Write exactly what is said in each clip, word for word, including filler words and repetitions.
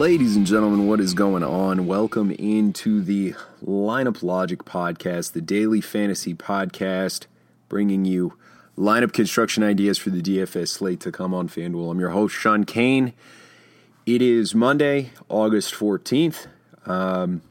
Ladies and gentlemen, what is going on? Welcome into the Lineup Logic podcast, the daily fantasy podcast, bringing you lineup construction ideas for the D F S slate to come on FanDuel. I'm your host, Sean Kane. It is Monday, August fourteenth, um,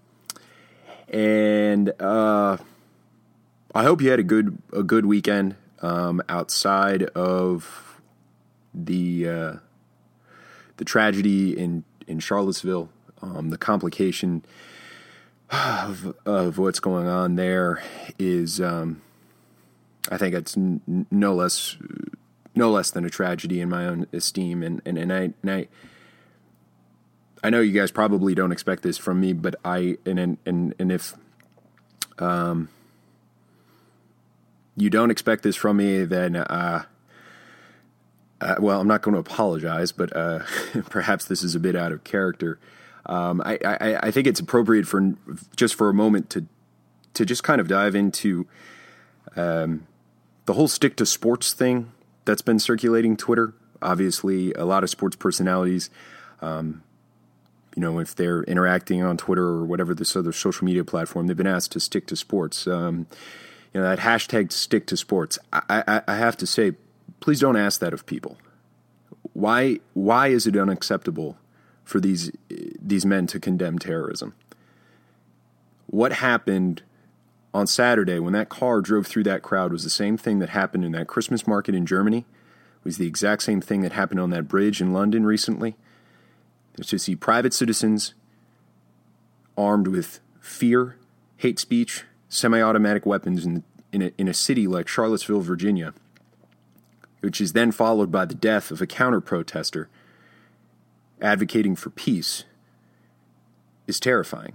and uh, I hope you had a good a good weekend um, outside of the uh, the tragedy in in Charlottesville, um, the complication of, of what's going on there is, um, I think it's n- no less, no less than a tragedy in my own esteem. And, and, and I, and I, I know you guys probably don't expect this from me, but I, and, and, and if, um, you don't expect this from me, then, uh, Uh, well, I'm not going to apologize, but uh, perhaps this is a bit out of character. Um, I, I, I think it's appropriate for just for a moment to to just kind of dive into um, the whole stick to sports thing that's been circulating Twitter. Obviously, a lot of sports personalities, um, you know, if they're interacting on Twitter or whatever this other social media platform, they've been asked to stick to sports. Um, you know, that hashtag stick to sports. I, I, I have to say, please don't ask that of people. Why why is it unacceptable for these these men to condemn terrorism? What happened on Saturday when that car drove through that crowd was the same thing that happened in that Christmas market in Germany. It was the exact same thing that happened on that bridge in London recently. To see private citizens armed with fear, hate speech, semi-automatic weapons in, in, a, in a city like Charlottesville, Virginia, which is then followed by the death of a counter-protester advocating for peace, is terrifying.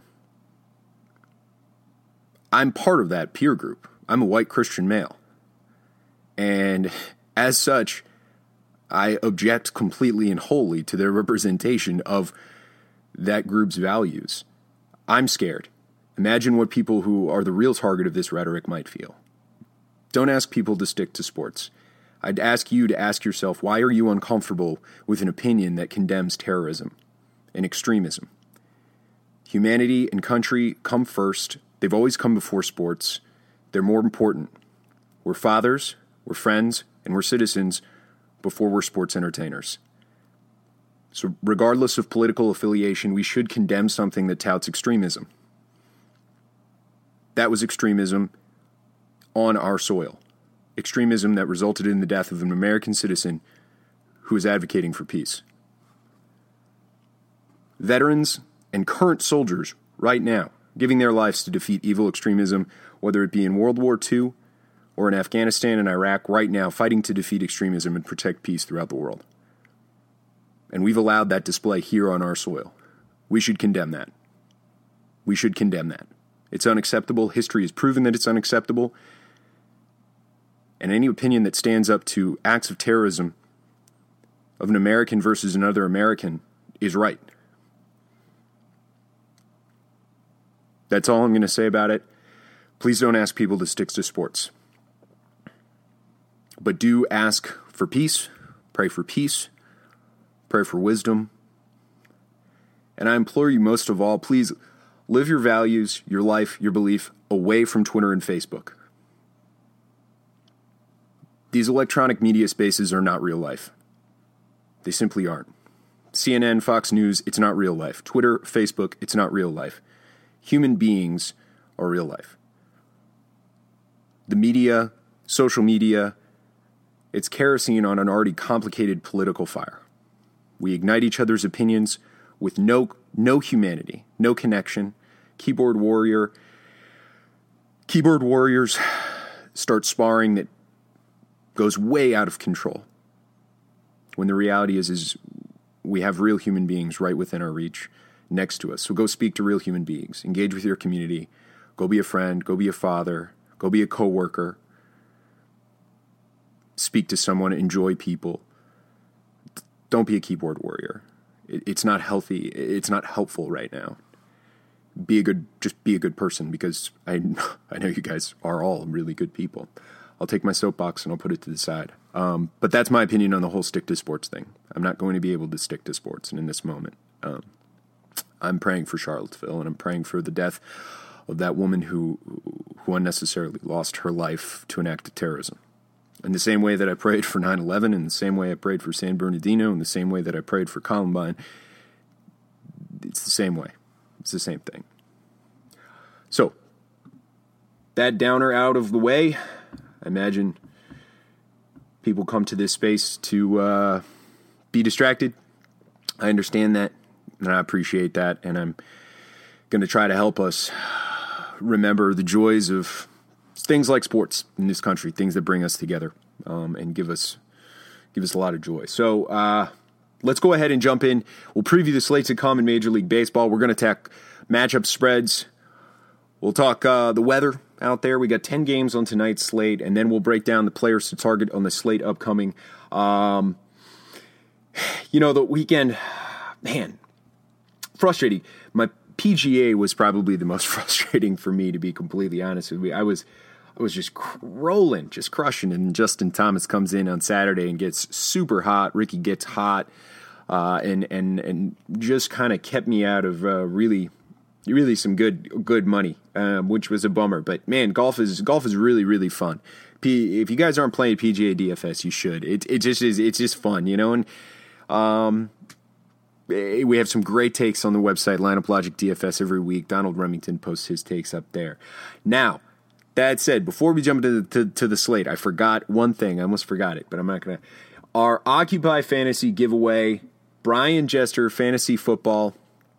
I'm part of that peer group. I'm a white Christian male. And as such, I object completely and wholly to their representation of that group's values. I'm scared. Imagine what people who are the real target of this rhetoric might feel. Don't ask people to stick to sports. I'd ask you to ask yourself, why are you uncomfortable with an opinion that condemns terrorism and extremism? Humanity and country come first. They've always come before sports. They're more important. We're fathers, we're friends, and we're citizens before we're sports entertainers. So regardless of political affiliation, we should condemn something that touts extremism. That was extremism on our soil. Extremism that resulted in the death of an American citizen who is advocating for peace. Veterans and current soldiers right now giving their lives to defeat evil extremism, whether it be in World War Two or in Afghanistan and Iraq, right now fighting to defeat extremism and protect peace throughout the world. And we've allowed that display here on our soil. We should condemn that. We should condemn that. It's unacceptable. History has proven that it's unacceptable. And any opinion that stands up to acts of terrorism of an American versus another American is right. That's all I'm going to say about it. Please don't ask people to stick to sports. But do ask for peace, pray for peace, pray for wisdom. And I implore you most of all, please live your values, your life, your belief away from Twitter and Facebook. These electronic media spaces are not real life. They simply aren't. C N N, Fox News, it's not real life. Twitter, Facebook, it's not real life. Human beings are real life. The media, social media, it's kerosene on an already complicated political fire. We ignite each other's opinions with no no humanity, no connection. Keyboard warrior, keyboard warriors start sparring that goes way out of control. When the reality is, is we have real human beings right within our reach, next to us. So go speak to real human beings. Engage with your community. Go be a friend. Go be a father. Go be a coworker. Speak to someone. Enjoy people. Don't be a keyboard warrior. It's not healthy. It's not helpful right now. Be a good, just be a good person, because I, I know you guys are all really good people. I'll take my soapbox and I'll put it to the side. Um, but that's my opinion on the whole stick to sports thing. I'm not going to be able to stick to sports in this moment. um, I'm praying for Charlottesville, and I'm praying for the death of that woman who who unnecessarily lost her life to an act of terrorism. In the same way that I prayed for nine eleven, in the same way I prayed for San Bernardino, in the same way that I prayed for Columbine, it's the same way. It's the same thing. So, that downer out of the way, I imagine people come to this space to uh, be distracted. I understand that, and I appreciate that, and I'm going to try to help us remember the joys of things like sports in this country, things that bring us together um, and give us give us a lot of joy. So uh, let's go ahead and jump in. We'll preview the slates to come in Major League Baseball. We're going to attack matchup spreads. We'll talk uh, the weather out there. We got ten games on tonight's slate, and then we'll break down the players to target on the slate upcoming. Um, you know, the weekend, man, frustrating. My P G A was probably the most frustrating for me, to be completely honest with you. I was I was just rolling, just crushing, and Justin Thomas comes in on Saturday and gets super hot. Ricky gets hot, uh, and and and just kind of kept me out of uh, really, really some good good money, um, which was a bummer. But man, golf is golf is really really fun. P, if you guys aren't playing P G A D F S, you should. It it just is. It's just fun, you know. And um. we have some great takes on the website, Lineup Logic D F S, every week. Donald Remington posts his takes up there. Now, that said, before we jump into the, to, to the slate, I forgot one thing. I almost forgot it, but I'm not going to. Our Occupy Fantasy giveaway, Brian Jester, Fantasy Football.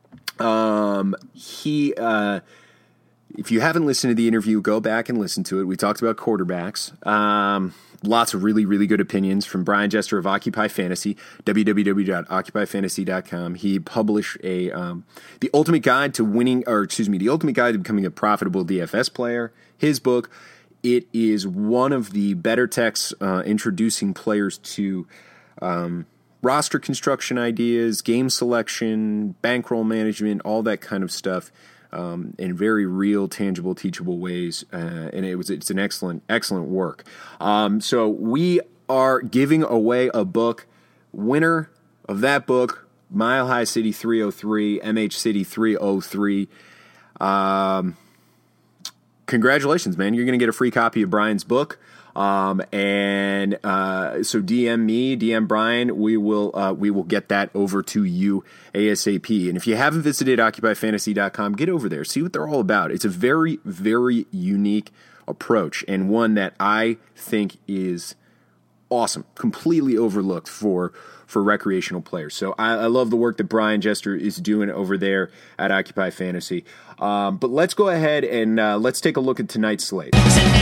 Um, he, uh, if you haven't listened to the interview, go back and listen to it. We talked about quarterbacks. Um, lots of really, really good opinions from Brian Jester of Occupy Fantasy, w w w dot occupy fantasy dot com. He published a um, the ultimate guide to winning, or excuse me, the ultimate guide to becoming a profitable D F S player. His book. It is one of the better texts uh, introducing players to um, roster construction ideas, game selection, bankroll management, all that kind of stuff. Um, in very real, tangible, teachable ways, uh, and it was it's an excellent, excellent work. Um, so we are giving away a book. Winner of that book, Mile High City three oh three, M H City three oh three. Um, congratulations, man! You're going to get a free copy of Brian's book. Um, and, uh, so D M me, D M Brian, we will, uh, we will get that over to you ASAP. And if you haven't visited occupy fantasy dot com, get over there, see what they're all about. It's a very, very unique approach, and one that I think is awesome, completely overlooked for, for recreational players. So I, I love the work that Brian Jester is doing over there at Occupy Fantasy. Um, but let's go ahead and, uh, let's take a look at tonight's slate.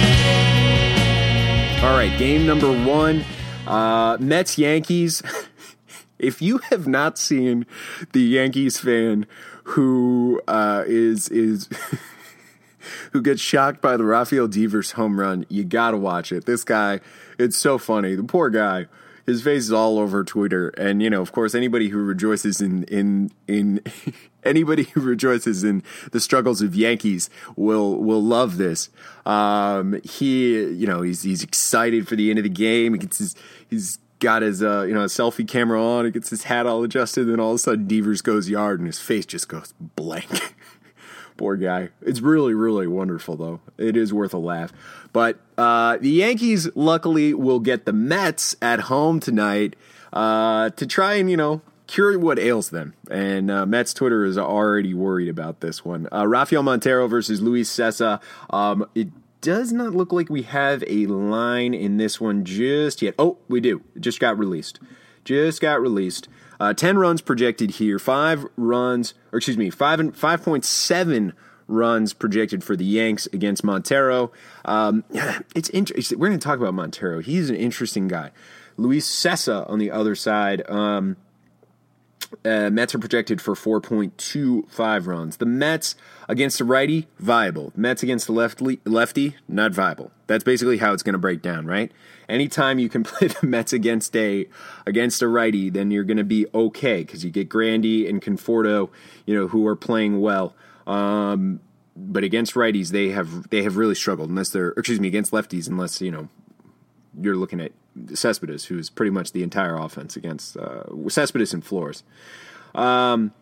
All right, game number one, uh, Mets-Yankees. If you have not seen the Yankees fan who uh, is is who gets shocked by the Rafael Devers home run, you gotta watch it. This guy, it's so funny. The poor guy, his face is all over Twitter, and you know, of course, anybody who rejoices in in in anybody who rejoices in the struggles of Yankees will will love this. Um, he, you know, he's he's excited for the end of the game. He gets his he's got his uh, you know, a selfie camera on. He gets his hat all adjusted, and all of a sudden Devers goes yard, and his face just goes blank. Poor guy. It's really, really wonderful, though. It is worth a laugh. But uh, the Yankees, luckily, will get the Mets at home tonight uh, to try and, you know, cure what ails them. And uh, Mets Twitter is already worried about this one. Uh, Rafael Montero versus Luis Cessa. Um, it does not look like we have a line in this one just yet. Oh, we do. It just got released. Just got released. Uh, ten runs projected here. Five runs, or excuse me, five and five point seven runs projected for the Yanks against Montero. Um, it's interesting. We're going to talk about Montero. He's an interesting guy. Luis Cessa on the other side. Um, uh, Mets are projected for four point two five runs. The Mets against a righty, viable. Mets against the lefty, lefty, not viable. That's basically how it's going to break down, right? Anytime you can play the Mets against a against a righty, then you're going to be okay because you get Grandy and Conforto, you know, who are playing well. Um, but against righties, they have they have really struggled unless they're, excuse me, against lefties, unless you know you're looking at Cespedes, who's pretty much the entire offense against uh, Cespedes and Flores. Um,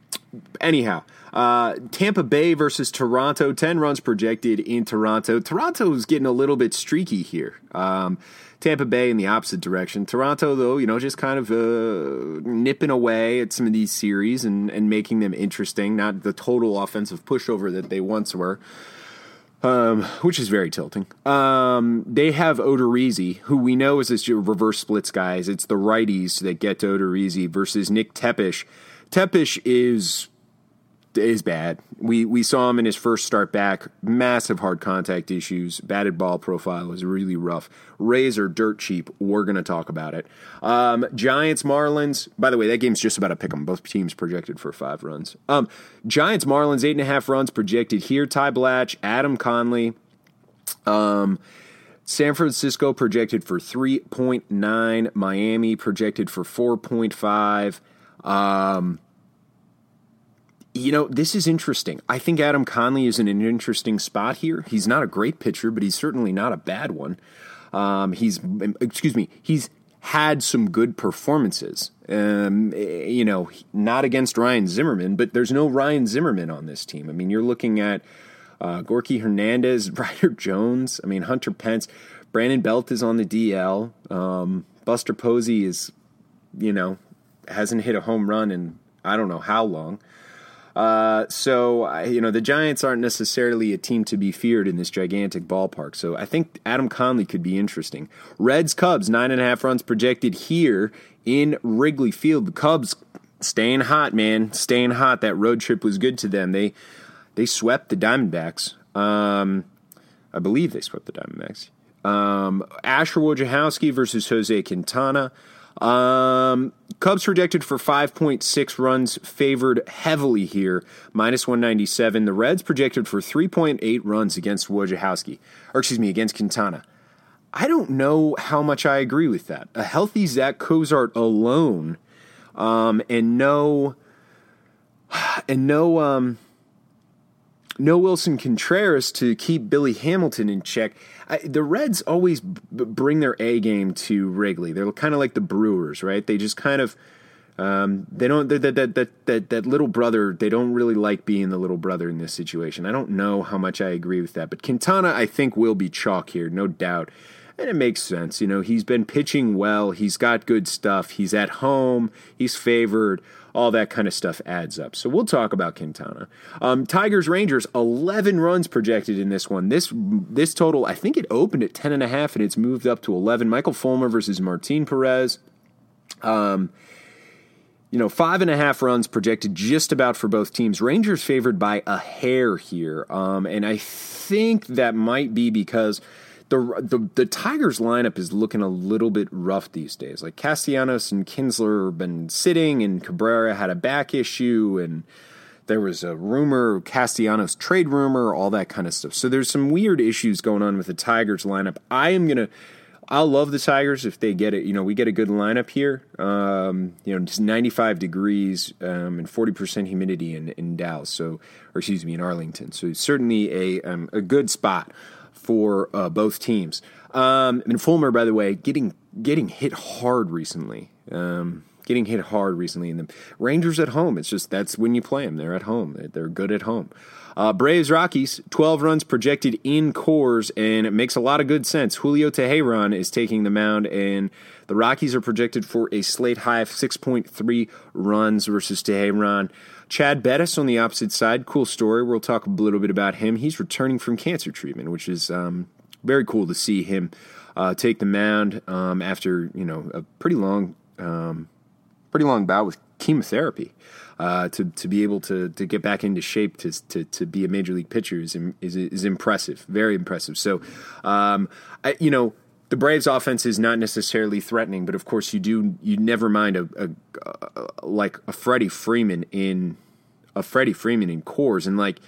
anyhow, uh, Tampa Bay versus Toronto, ten runs projected in Toronto. Toronto's getting a little bit streaky here. Um, Tampa Bay in the opposite direction. Toronto, though, you know, just kind of uh, nipping away at some of these series and, and making them interesting, not the total offensive pushover that they once were, um, which is very tilting. Um, they have Odorizzi, who we know is this reverse splits guys. It's the righties that get to Odorizzi versus Nick Tepesch. Tepesch is is bad. We we saw him in his first start back. Massive hard contact issues. Batted ball profile is really rough. Rays are dirt cheap. We're going to talk about it. Um, Giants, Marlins. By the way, that game's just about to pick them. Both teams projected for five runs. Um, Giants, Marlins, eight and a half runs projected here. Ty Blatch, Adam Conley. Um, San Francisco projected for three point nine. Miami projected for four point five. Um, you know, this is interesting. I think Adam Conley is in an interesting spot here. He's not a great pitcher, but he's certainly not a bad one. Um, he's, excuse me, he's had some good performances. Um, you know, not against Ryan Zimmerman, but there's no Ryan Zimmerman on this team. I mean, you're looking at uh, Gorky Hernandez, Ryder Jones. I mean, Hunter Pence, Brandon Belt is on the D L. Um, Buster Posey is, you know, hasn't hit a home run in I don't know how long. Uh, so, you know, the Giants aren't necessarily a team to be feared in this gigantic ballpark. So I think Adam Conley could be interesting. Reds, Cubs, nine and a half runs projected here in Wrigley Field. The Cubs staying hot, man, staying hot. That road trip was good to them. They they swept the Diamondbacks. Um, I believe they swept the Diamondbacks. Um, Asher Wojciechowski versus Jose Quintana. Um, Cubs projected for five point six runs, favored heavily here, minus one ninety-seven. The Reds projected for three point eight runs against Wojciechowski, or excuse me, against Quintana. I don't know how much I agree with that. A healthy Zach Cozart alone, um, and no, and no, um, no Wilson Contreras to keep Billy Hamilton in check. I, the Reds always b- bring their A game to Wrigley. They're kind of like the Brewers, right? They just kind of um, they don't that that that that that little brother. They don't really like being the little brother in this situation. I don't know how much I agree with that, but Quintana I think will be chalk here, no doubt. And it makes sense. You know, he's been pitching well. He's got good stuff. He's at home. He's favored. All that kind of stuff adds up. So we'll talk about Quintana. Um, Tigers, Rangers, eleven runs projected in this one. This this total, I think it opened at ten and a half and it's moved up to eleven. Michael Fulmer versus Martin Perez. Um, you know, five and a half runs projected just about for both teams. Rangers favored by a hair here. Um, and I think that might be because The, the the Tigers lineup is looking a little bit rough these days. Like Castellanos and Kinsler have been sitting, and Cabrera had a back issue, and there was a rumor, Castellanos trade rumor, all that kind of stuff. So there's some weird issues going on with the Tigers lineup. I am gonna, I'll love the Tigers if they get it. You know, we get a good lineup here. Um, you know, just ninety-five degrees um, and forty percent humidity in in Dallas. So, or excuse me, in Arlington. So certainly a um, a good spot for uh, both teams. Um, and Fulmer, by the way, getting getting hit hard recently. Um, getting hit hard recently. And the Rangers at home, it's just that's when you play them. They're at home. They're, they're good at home. Uh, Braves, Rockies, twelve runs projected in Coors, and it makes a lot of good sense. Julio Teheran is taking the mound, and the Rockies are projected for a slate high of six point three runs versus Teheran. Chad Bettis on the opposite side, cool story. We'll talk a little bit about him. He's returning from cancer treatment, which is um, very cool to see him uh, take the mound um, after you know a pretty long, um, pretty long bout with chemotherapy. Uh, to to be able to to get back into shape to to to be a major league pitcher is is is impressive, very impressive. So, um, I, you know. The Braves' offense is not necessarily threatening, but of course you do. You never mind a, a, a like a Freddie Freeman in a Freddie Freeman in Coors, and like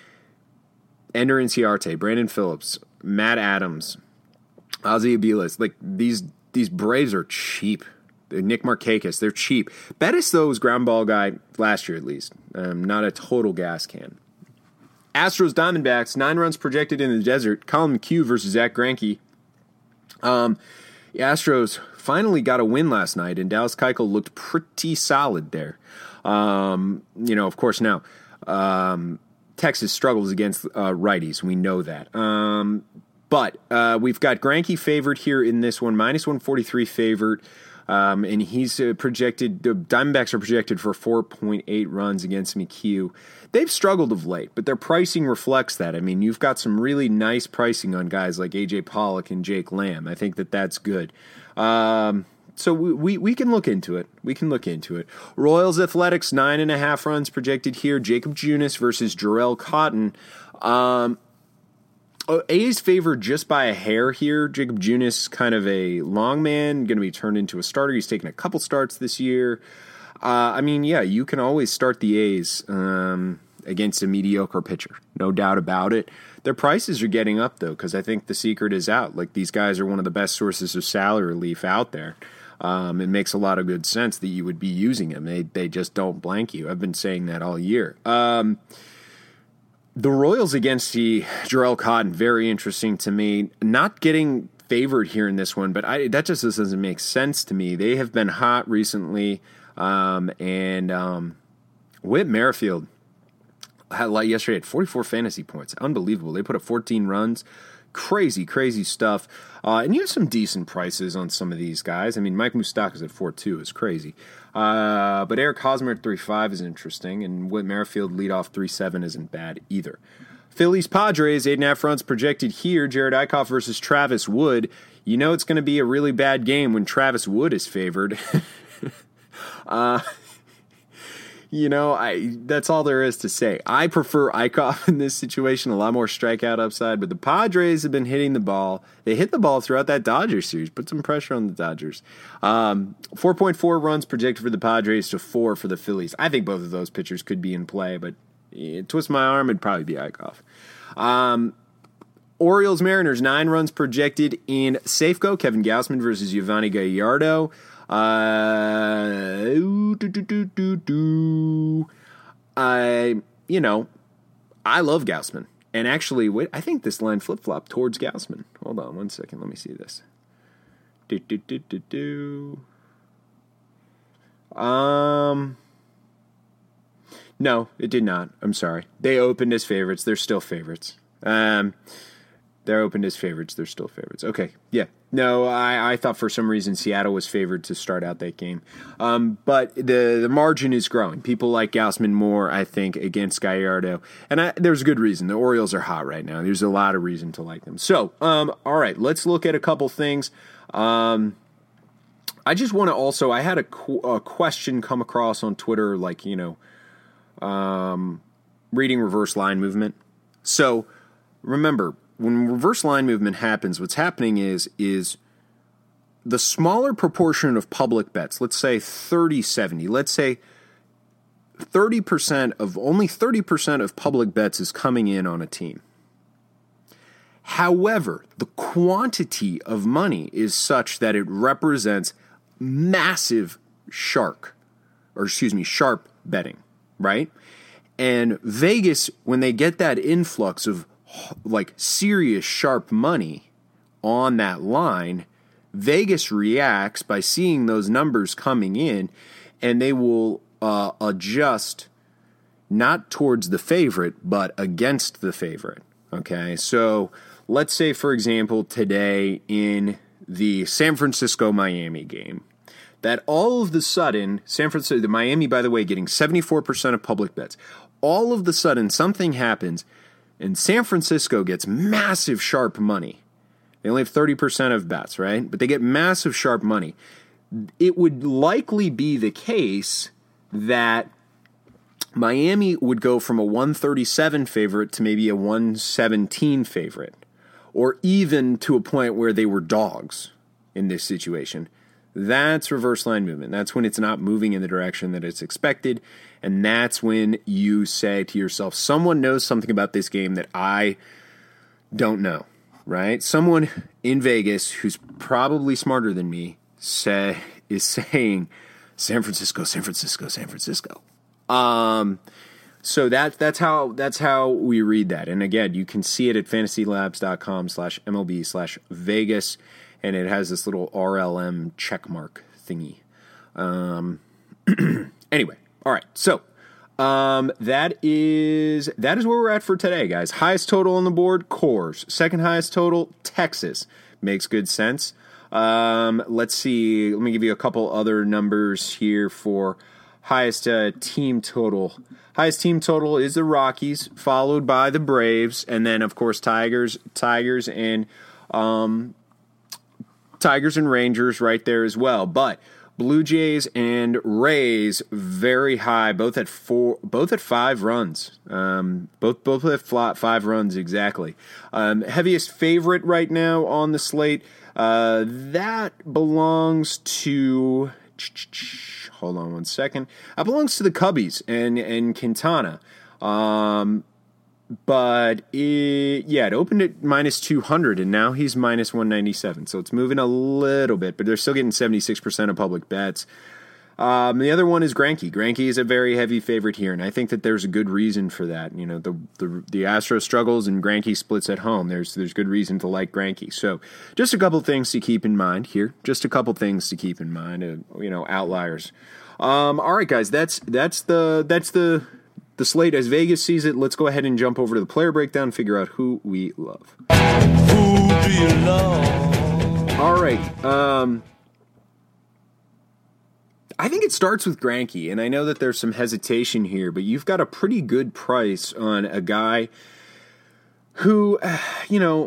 Ender Inciarte, Brandon Phillips, Matt Adams, Ozzie Abiles. Like these these Braves are cheap. Nick Markakis, they're cheap. Bettis though was ground ball guy last year at least, um, not a total gas can. Astros Diamondbacks, nine runs projected in the desert. Colin McHugh versus Zach Greinke. Um, the Astros finally got a win last night, and Dallas Keuchel looked pretty solid there. Um, you know, of course, now um, Texas struggles against uh, righties. We know that. Um, but uh, we've got Greinke favored here in this one, minus one forty-three favorite. Um, and he's uh, projected, the Diamondbacks are projected for four point eight runs against McHugh. They've struggled of late, but their pricing reflects that. I mean, you've got some really nice pricing on guys like A J Pollock and Jake Lamb. I think that that's good. Um, so we, we, we can look into it. We can look into it. Royals Athletics, nine and a half runs projected here. Jacob Junis versus Jarrell Cotton. Um, A's favored just by a hair here. Jacob Junis, kind of a long man, going to be turned into a starter. He's taken a couple starts this year. Uh, I mean, yeah, you can always start the A's um, against a mediocre pitcher, no doubt about it. Their prices are getting up, though, because I think the secret is out. Like, these guys are one of the best sources of salary relief out there. Um, it makes a lot of good sense that you would be using them. They, they just don't blank you. I've been saying that all year. Um The Royals against the Jarrell Cotton, very interesting to me. Not getting favored here in this one, but I, that just doesn't make sense to me. They have been hot recently, um, and um, Whit Merrifield had, like yesterday, had forty-four fantasy points. Unbelievable. They put up fourteen runs. Crazy, crazy stuff. Uh, and you have some decent prices on some of these guys. I mean, Mike Moustakas at four two is crazy. Uh, but Eric Hosmer at three five is interesting, and Whit Merrifield leadoff three seven isn't bad either. Phillies Padres, eight and a half runs projected here. Jared Eichhoff versus Travis Wood. You know it's going to be a really bad game when Travis Wood is favored. uh, you know, I that's all there is to say. I prefer Eichhoff in this situation, a lot more strikeout upside, but the Padres have been hitting the ball. They hit the ball throughout that Dodgers series, put some pressure on the Dodgers. Um, four point four runs projected for the Padres to four for the Phillies. I think both of those pitchers could be in play, but eh, twist my arm, it'd probably be Eichhoff. Um, Orioles Mariners, nine runs projected in Safeco. Kevin Gausman versus Yovani Gallardo. Uh, do, do, do, do, do. I, you know, I love Gausman. And actually, wait, I think this line flip-flopped towards Gausman. Hold on one second. Let me see this. Do, do, do, do, do. Um, no, it did not. I'm sorry. They opened as favorites. They're still favorites. Um, they're opened as favorites. They're still favorites. Okay, yeah. No, I, I thought for some reason Seattle was favored to start out that game. Um, but the, the margin is growing. People like Gausman more, I think, against Gallardo. And I, there's a good reason. The Orioles are hot right now. There's a lot of reason to like them. So, um, all right, let's look at a couple things. Um, I just want to also, I had a, qu- a question come across on Twitter, like, you know, um, reading reverse line movement. So, remember, when reverse line movement happens, what's happening is is the smaller proportion of public bets, let's say thirty seventy, let's say thirty percent of, only thirty percent of public bets is coming in on a team. However, the quantity of money is such that it represents massive shark, or excuse me, sharp betting, right? And Vegas, when they get that influx of like serious sharp money on that line, Vegas reacts by seeing those numbers coming in, and they will uh, adjust not towards the favorite, but against the favorite. Okay, so let's say, for example, today in the San Francisco-Miami game, that all of the sudden, San Francisco, the Miami, by the way, getting seventy-four percent of public bets, all of the sudden something happens, and San Francisco gets massive sharp money. They only have thirty percent of bets, right? But they get massive sharp money. It would likely be the case that Miami would go from a one thirty-seven favorite to maybe a one seventeen favorite, or even to a point where they were dogs in this situation. That's reverse line movement. That's when it's not moving in the direction that it's expected. And that's when you say to yourself, someone knows something about this game that I don't know, right? Someone in Vegas who's probably smarter than me say, is saying, San Francisco, San Francisco, San Francisco. Um, so that, that's how that's how we read that. And again, you can see it at fantasylabs.com slash MLB slash Vegas. And it has this little R L M checkmark thingy. Um, anyway, All right, so um, that is that is where we're at for today, guys. Highest total on the board, Coors. Second highest total, Texas. Makes good sense. Um, let's see. Let me give you a couple other numbers here for highest uh, team total. Highest team total is the Rockies, followed by the Braves, and then of course Tigers, Tigers, and um, Tigers and Rangers right there as well. But Blue Jays and Rays very high, both at four, both at five runs. Um, both both at flat five runs exactly. Um, heaviest favorite right now on the slate. Uh, that belongs to. Hold on one second. That belongs to the Cubbies and and Quintana. Um, but it, yeah, it opened at minus two hundred, and now he's minus one ninety-seven. So it's moving a little bit, but they're still getting seventy-six percent of public bets. Um, the other one is Greinke. Greinke is a very heavy favorite here, and I think that there's a good reason for that. You know, the the, the Astros struggles and Greinke splits at home. There's there's good reason to like Greinke. So just a couple things to keep in mind here. Just a couple things to keep in mind. Uh, you know, outliers. Um, all right, guys, that's that's the that's the the slate as Vegas sees it. Let's go ahead and jump over to the player breakdown and figure out who we love. Who do you love? All right. Um, I think it starts with Greinke, and I know that there's some hesitation here, but you've got a pretty good price on a guy who, you know,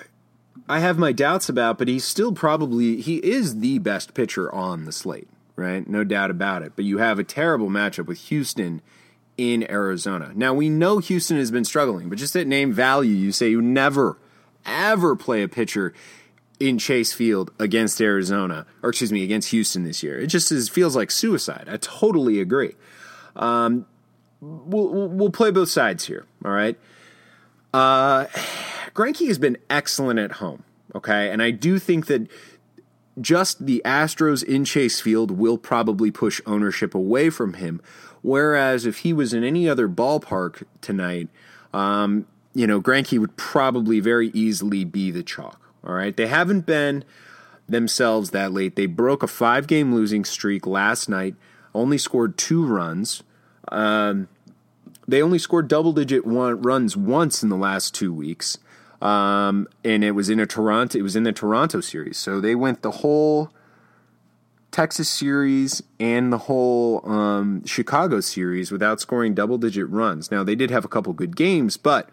I have my doubts about, but he's still probably, he is the best pitcher on the slate, right? No doubt about it. But you have a terrible matchup with Houston in Arizona. Now, we know Houston has been struggling, but just at name value, you say you never, ever play a pitcher in Chase Field against Arizona, or excuse me, against Houston this year. It just is, feels like suicide. I totally agree. Um, we'll, we'll play both sides here, all right? Uh, Greinke has been excellent at home, okay? And I do think that just the Astros in Chase Field will probably push ownership away from him, whereas if he was in any other ballpark tonight, um, you know, Greinke would probably very easily be the chalk. All right, they haven't been themselves that late. They broke a five-game losing streak last night, only scored two runs. Um, they only scored double-digit one, runs once in the last two weeks, um, and it was in a Toronto. It was in the Toronto series, so they went the whole Texas series and the whole um, Chicago series without scoring double-digit runs. Now they did have a couple good games, but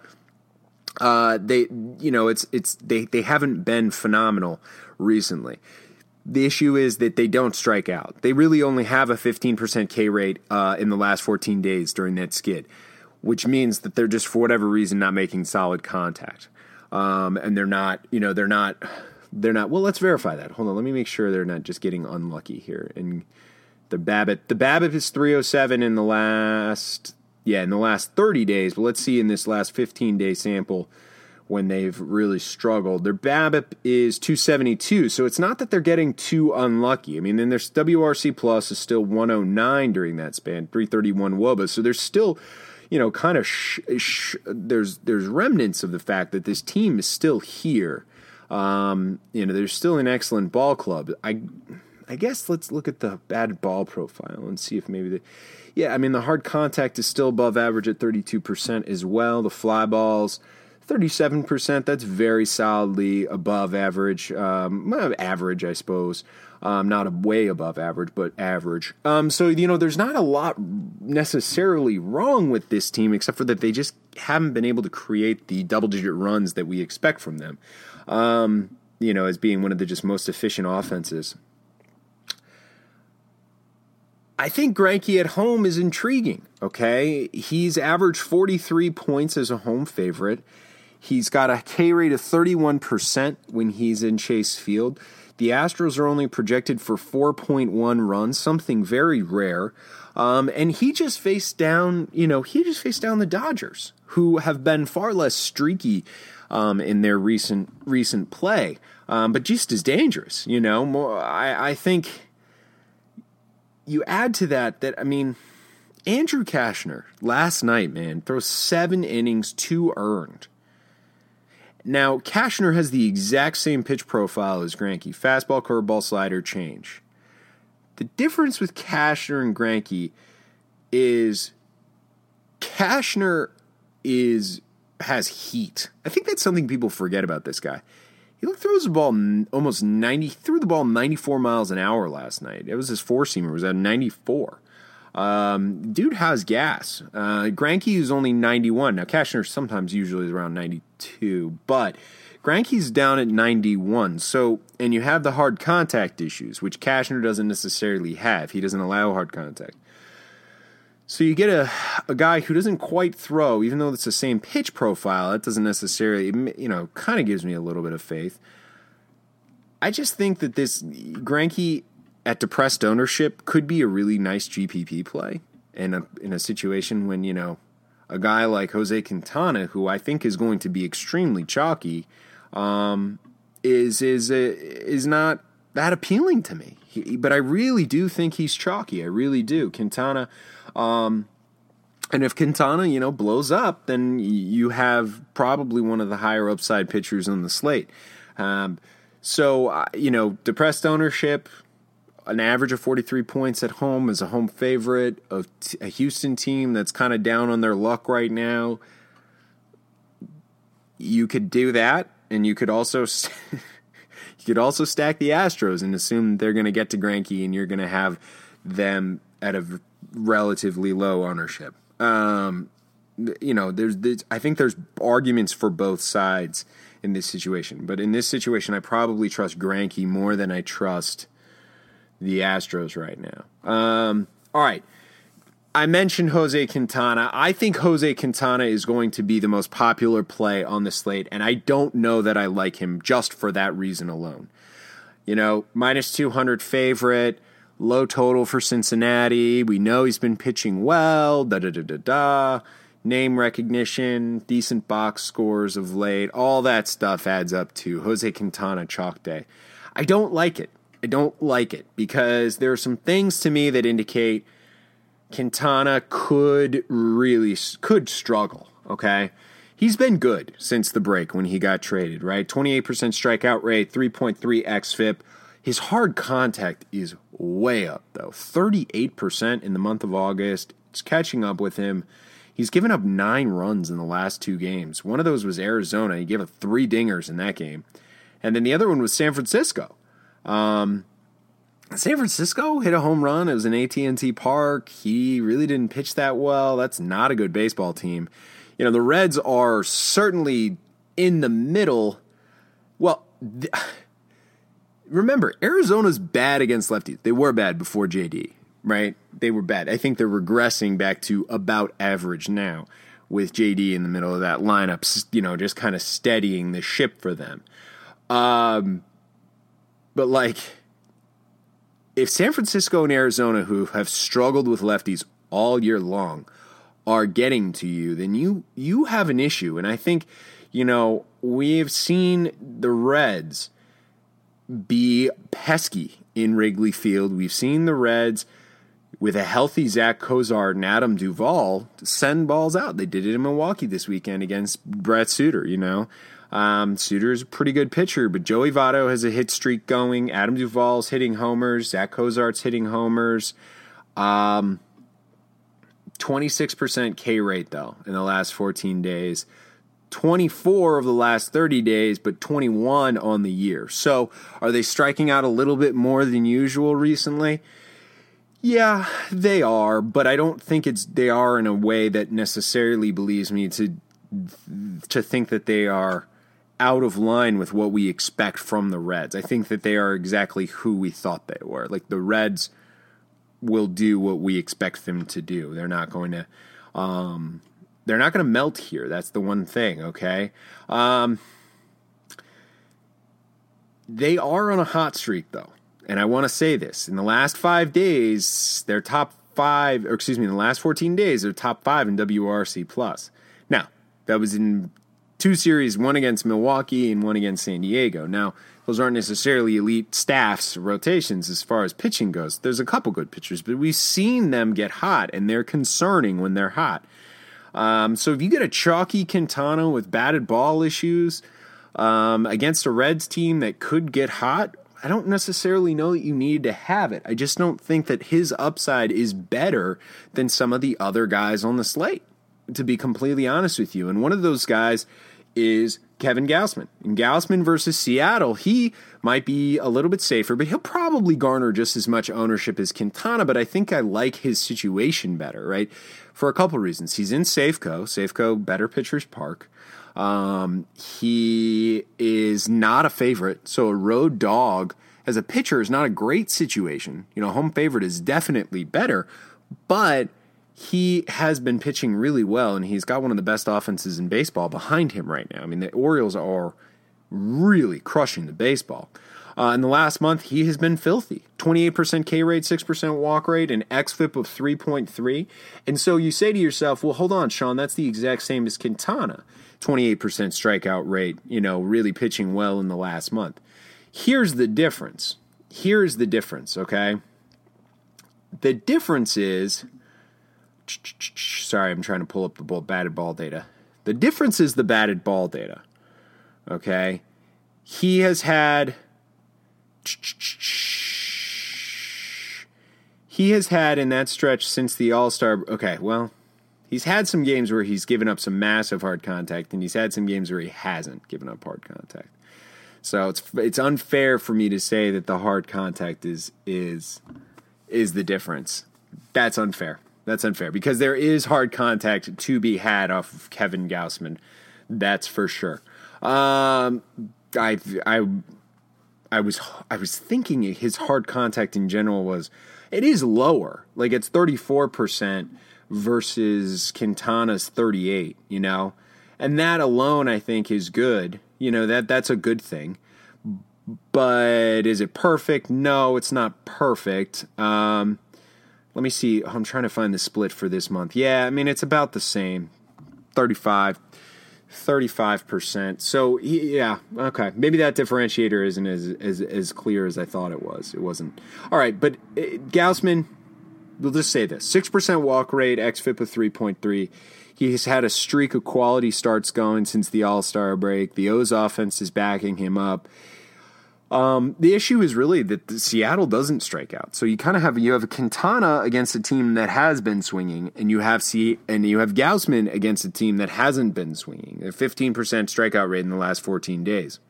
Uh, they, you know, it's it's they, they haven't been phenomenal recently. The issue is that they don't strike out. They really only have a fifteen percent K rate uh, in the last fourteen days during that skid, which means that they're just, for whatever reason, not making solid contact. Um, and they're not, you know, they're not, they're not, well, let's verify that. Hold on, let me make sure they're not just getting unlucky here. And the BABIP, the BABIP is three oh seven in the last... Yeah, in the last thirty days, but let's see in this last fifteen-day sample when they've really struggled. Their BABIP is two seventy-two, so it's not that they're getting too unlucky. I mean, then their W R C plus is still one oh nine during that span, three thirty-one W O B A, so there's still, you know, kind of sh- sh- there's there's remnants of the fact that this team is still here. Um, you know, there's still an excellent ball club. I I guess let's look at the bad ball profile and see if maybe the Yeah, I mean, the hard contact is still above average at thirty-two percent as well. The fly balls, thirty-seven percent. That's very solidly above average. Um, average, I suppose. Um, not a way above average, but average. Um, so, you know, there's not a lot necessarily wrong with this team, except for that they just haven't been able to create the double-digit runs that we expect from them, um, you know, as being one of the just most efficient offenses. I think Greinke at home is intriguing, okay? He's averaged forty-three points as a home favorite. He's got a K rate of thirty-one percent when he's in Chase Field. The Astros are only projected for four point one runs, something very rare. Um, and he just faced down, you know, he just faced down the Dodgers, who have been far less streaky um, in their recent recent play, um, but just as dangerous, you know. More, I, I think... You add to that that, I mean, Andrew Cashner last night, man, throws seven innings, two earned. Now, Cashner has the exact same pitch profile as Greinke. Fastball, curveball, slider, change. The difference with Cashner and Greinke is Cashner is has heat. I think that's something people forget about this guy. He throws the ball almost ninety, threw the ball ninety-four miles an hour last night. It was his four-seamer, it was at ninety-four. Um, dude has gas. Uh, Greinke is only ninety-one. Now, Cashner sometimes usually is around ninety-two, but Greinke's down at ninety-one. So, and you have the hard contact issues, which Cashner doesn't necessarily have. He doesn't allow hard contact. So you get a, a guy who doesn't quite throw, even though it's the same pitch profile. That doesn't necessarily, you know, kind of gives me a little bit of faith. I just think that this Greinke at depressed ownership could be a really nice G P P play in a, in a situation when, you know, a guy like Jose Quintana, who I think is going to be extremely chalky, um, is is uh, is not that appealing to me. He, but I really do think he's chalky. I really do. Quintana, um, and if Quintana, you know, blows up, then you have probably one of the higher upside pitchers on the slate. Um, so, uh, you know, depressed ownership, an average of forty-three points at home as a home favorite of t- a Houston team that's kind of down on their luck right now. You could do that, and you could also st- you could also stack the Astros and assume they're going to get to Greinke, and you're going to have them at a v- relatively low ownership. Um, you know, there's, there's I think there's arguments for both sides in this situation, but in this situation, I probably trust Greinke more than I trust the Astros right now. Um, all right. I mentioned Jose Quintana. I think Jose Quintana is going to be the most popular play on the slate, and I don't know that I like him just for that reason alone. You know, minus two hundred favorite, low total for Cincinnati. We know he's been pitching well, da-da-da-da-da. Name recognition, decent box scores of late. All that stuff adds up to Jose Quintana chalk day. I don't like it. I don't like it because there are some things to me that indicate Quintana could really could struggle, okay? He's been good since the break when he got traded, right? twenty-eight percent strikeout rate, three point three xFIP. His hard contact is way up, though. thirty-eight percent in the month of August. It's catching up with him. He's given up nine runs in the last two games. One of those was Arizona. He gave up three dingers in that game. And then the other one was San Francisco. Um, San Francisco hit a home run. It was in A T and T Park. He really didn't pitch that well. That's not a good baseball team. You know, the Reds are certainly in the middle. Well, th- remember, Arizona's bad against lefties. They were bad before J D, right? They were bad. I think they're regressing back to about average now with J D in the middle of that lineup, you know, just kind of steadying the ship for them. Um... But, like, if San Francisco and Arizona, who have struggled with lefties all year long, are getting to you, then you you have an issue. And I think, you know, we've seen the Reds be pesky in Wrigley Field. We've seen the Reds, with a healthy Zach Cozart and Adam Duvall, send balls out. They did it in Milwaukee this weekend against Brett Suter, you know. Um, Suter is a pretty good pitcher, but Joey Votto has a hit streak going. Adam Duvall's hitting homers. Zach Cozart's hitting homers. Um, twenty-six percent K rate, though, in the last fourteen days. twenty-four of the last thirty days, but twenty-one on the year. So are they striking out a little bit more than usual recently? Yeah, they are, but I don't think it's they are in a way that necessarily believes me to to think that they are out of line with what we expect from the Reds. I think that they are exactly who we thought they were. Like, the Reds will do what we expect them to do. They're not going to um, they're not going to melt here. That's the one thing, okay? Um, they are on a hot streak, though. And I want to say this. In the last five days, they're top five, or excuse me, in the last fourteen days, they're top five in W R C plus. Now, that was in two series, one against Milwaukee and one against San Diego. Now, those aren't necessarily elite staffs, rotations as far as pitching goes. There's a couple good pitchers, but we've seen them get hot, and they're concerning when they're hot. Um, so if you get a chalky Quintana with batted ball issues um, against a Reds team that could get hot, I don't necessarily know that you need to have it. I just don't think that his upside is better than some of the other guys on the slate, to be completely honest with you. And one of those guys is Kevin Gausman. In Gausman versus Seattle, he might be a little bit safer, but he'll probably garner just as much ownership as Quintana, but I think I like his situation better, right? For a couple reasons. He's in Safeco. Safeco, better pitcher's park. Um, he is not a favorite, so a road dog as a pitcher is not a great situation. You know, home favorite is definitely better, but he has been pitching really well, and he's got one of the best offenses in baseball behind him right now. I mean, the Orioles are really crushing the baseball. Uh, in the last month, he has been filthy. twenty-eight percent K rate, six percent walk rate, an X F I P of three point three. And so you say to yourself, well, hold on, Sean, that's the exact same as Quintana. twenty-eight percent strikeout rate, you know, really pitching well in the last month. Here's the difference. Here's the difference, okay? The difference is... Sorry, I'm trying to pull up the ball, batted ball data. The difference is the batted ball data. Okay? He has had... He has had in that stretch since the All-Star... Okay, well, he's had some games where he's given up some massive hard contact, and he's had some games where he hasn't given up hard contact. So it's it's unfair for me to say that the hard contact is is is the difference. That's unfair. That's unfair because there is hard contact to be had off of Kevin Gausman. That's for sure. Um, I I I was I was thinking his hard contact in general was it is lower. Like it's thirty-four percent versus Quintana's thirty-eight, you know? And that alone I think is good. You know, that that's a good thing. But is it perfect? No, it's not perfect. Um Let me see. I'm trying to find the split for this month. Yeah, I mean, it's about the same. thirty-five, thirty-five percent. So, yeah, okay. Maybe that differentiator isn't as, as, as clear as I thought it was. It wasn't. All right, but uh, Gausman, we'll just say this. six percent walk rate, X F I P of three point three. He's had a streak of quality starts going since the All-Star break. The O's offense is backing him up. Um, the issue is really that the Seattle doesn't strike out. So you kind of have you have a Quintana against a team that has been swinging, and you have C and you have Gausman against a team that hasn't been swinging. A fifteen percent strikeout rate in the last fourteen days.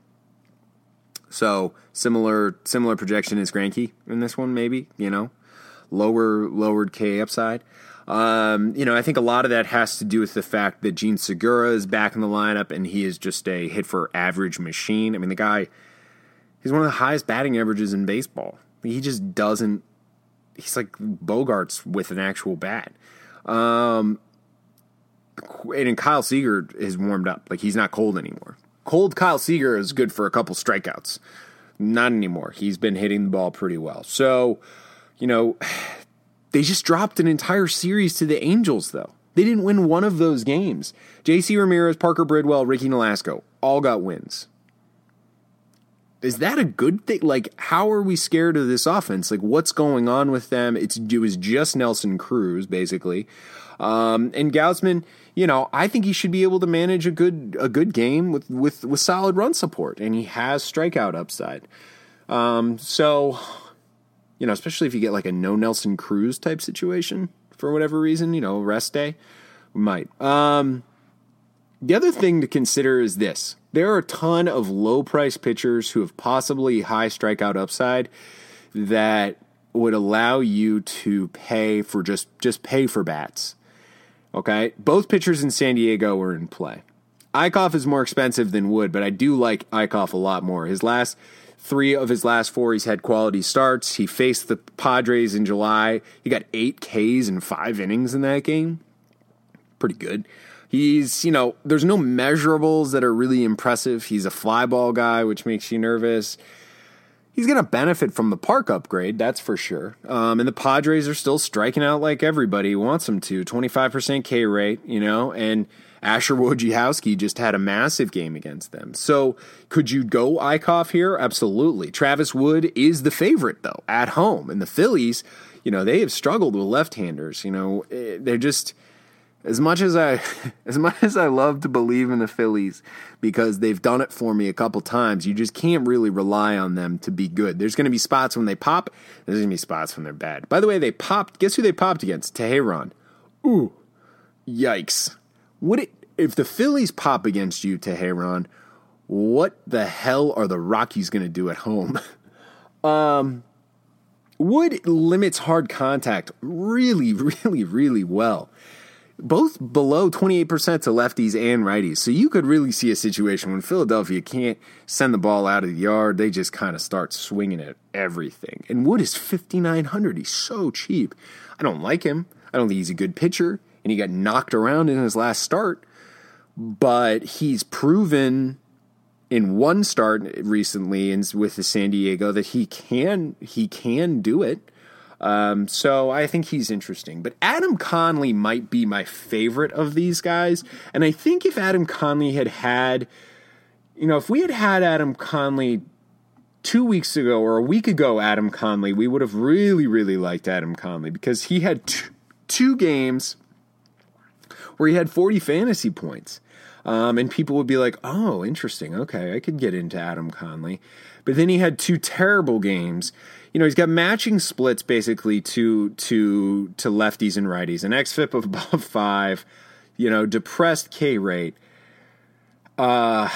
So similar similar projection as Greinke in this one, maybe, you know, lower lowered K upside. Um, you know, I think a lot of that has to do with the fact that Gene Segura is back in the lineup, and he is just a hit for average machine. I mean, the guy. He's one of the highest batting averages in baseball. He just doesn't... He's like Bogarts with an actual bat. Um, and Kyle Seager is warmed up. Like, he's not cold anymore. Cold Kyle Seager is good for a couple strikeouts. Not anymore. He's been hitting the ball pretty well. So, you know, they just dropped an entire series to the Angels, though. They didn't win one of those games. J C Ramirez, Parker Bridwell, Ricky Nolasco all got wins. Is that a good thing? Like, how are we scared of this offense? Like, what's going on with them? It's, it was just Nelson Cruz, basically. Um, and Gausman, you know, I think he should be able to manage a good a good game with, with, with solid run support, and he has strikeout upside. Um, so, you know, especially if you get like a no Nelson Cruz type situation for whatever reason, you know, rest day, we might. Um, the other thing to consider is this. There are a ton of low-price pitchers who have possibly high strikeout upside that would allow you to pay for just, just pay for bats. Okay? Both pitchers in San Diego are in play. Eichhoff is more expensive than Wood, but I do like Eichhoff a lot more. His last three of his last four, he's had quality starts. He faced the Padres in July. He got eight Ks in five innings in that game. Pretty good. He's, you know, there's no measurables that are really impressive. He's a fly ball guy, which makes you nervous. He's going to benefit from the park upgrade, that's for sure. Um, and the Padres are still striking out like everybody wants them to. twenty-five percent K rate, you know, and Asher Wojciechowski just had a massive game against them. So could you go Eichhoff here? Absolutely. Travis Wood is the favorite, though, at home. And the Phillies, you know, they have struggled with left-handers. You know, they're just... as much as I, as much as I love to believe in the Phillies because they've done it for me a couple times, you just can't really rely on them to be good. There's going to be spots when they pop. There's going to be spots when they're bad. By the way, they popped. Guess who they popped against? Teheran. Ooh, yikes! Would it if the Phillies pop against you, Teheran? What the hell are the Rockies going to do at home? um. Wood limits hard contact really, really, really well. Both below twenty-eight percent to lefties and righties. So you could really see a situation when Philadelphia can't send the ball out of the yard. They just kind of start swinging at everything. And Wood is fifty-nine hundred. He's so cheap. I don't like him. I don't think he's a good pitcher. And he got knocked around in his last start. But he's proven in one start recently and with the San Diego that he can he can do it. Um, so I think he's interesting. But Adam Conley might be my favorite of these guys. And I think if Adam Conley had had, you know, if we had had Adam Conley two weeks ago or a week ago, Adam Conley, we would have really, really liked Adam Conley because he had t- two games where he had forty fantasy points. Um, and people would be like, oh, interesting. Okay, I could get into Adam Conley. But then he had two terrible games. You know, he's got matching splits basically to to to lefties and righties. An X F I P of above five, you know, depressed K rate. Uh,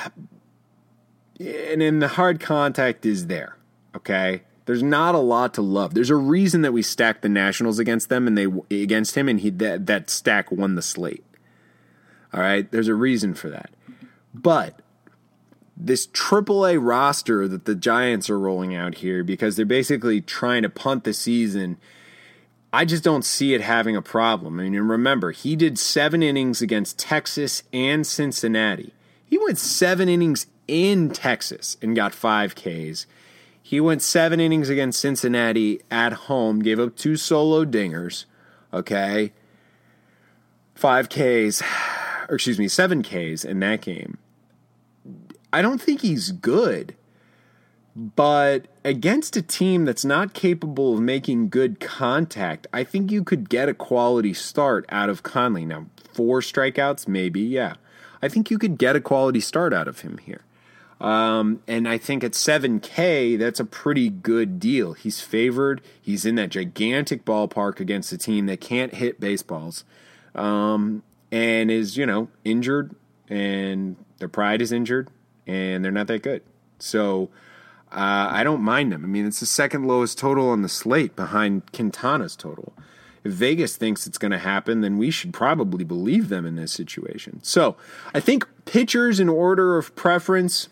and then the hard contact is there, okay? There's not a lot to love. There's a reason that we stacked the Nationals against them and they against him, and he that, that stack won the slate. All right, there's a reason for that. But this triple A roster that the Giants are rolling out here, because they're basically trying to punt the season, I just don't see it having a problem. I mean, remember, he did seven innings against Texas and Cincinnati. He went seven innings in Texas and got five Ks. He went seven innings against Cincinnati at home, gave up two solo dingers, okay? Five Ks. Or excuse me, seven Ks in that game. I don't think he's good, but against a team that's not capable of making good contact, I think you could get a quality start out of Conley. Now, four strikeouts, maybe, yeah. I think you could get a quality start out of him here. Um, and I think at seven K, that's a pretty good deal. He's favored. He's in that gigantic ballpark against a team that can't hit baseballs. Um... And is, you know, injured, and their pride is injured, and they're not that good. So uh, I don't mind them. I mean, it's the second lowest total on the slate behind Quintana's total. If Vegas thinks it's going to happen, then we should probably believe them in this situation. So I think pitchers in order of preference.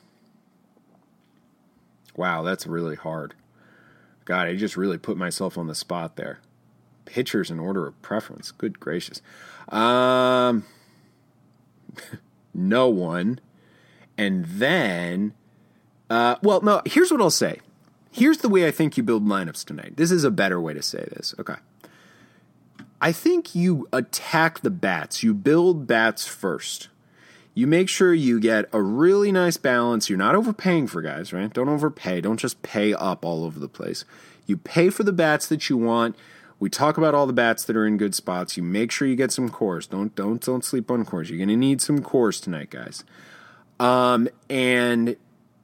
Wow, that's really hard. God, I just really put myself on the spot there. Pitchers in order of preference. Good gracious. Um, no one. And then, uh, well, no, here's what I'll say. Here's the way I think you build lineups tonight. This is a better way to say this. Okay. I think you attack the bats. You build bats first. You make sure you get a really nice balance. You're not overpaying for guys, right? Don't overpay. Don't just pay up all over the place. You pay for the bats that you want. We talk about all the bats that are in good spots. You make sure you get some cores. Don't don't don't sleep on cores. You're going to need some cores tonight, guys. Um, and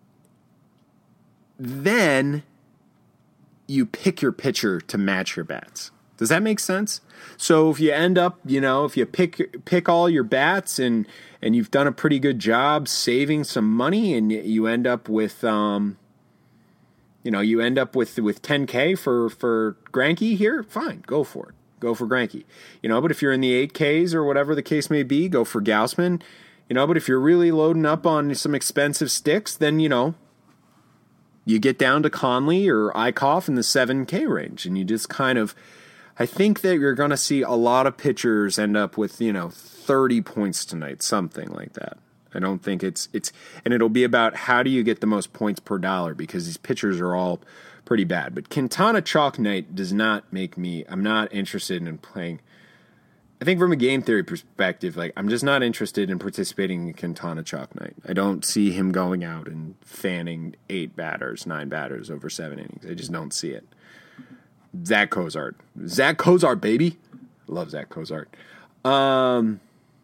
then you pick your pitcher to match your bats. Does that make sense? So if you end up, you know, if you pick pick all your bats and and you've done a pretty good job saving some money, and you end up with um. You know, you end up with with ten K for, for Greinke here, fine, go for it. Go for Greinke. You know, but if you're in the eight Ks or whatever the case may be, go for Gausman. You know, but if you're really loading up on some expensive sticks, then, you know, you get down to Conley or Eichhoff in the seven K range. And you just kind of, I think that you're going to see a lot of pitchers end up with, you know, thirty points tonight, something like that. I don't think it's, it's, and it'll be about how do you get the most points per dollar, because these pitchers are all pretty bad. But Quintana Chalk Night does not make me, I'm not interested in playing. I think from a game theory perspective, like, I'm just not interested in participating in Quintana Chalk Night. I don't see him going out and fanning eight batters, nine batters over seven innings. I just don't see it. Zach Cozart. Zach Cozart, baby. I love Zach Cozart. Um.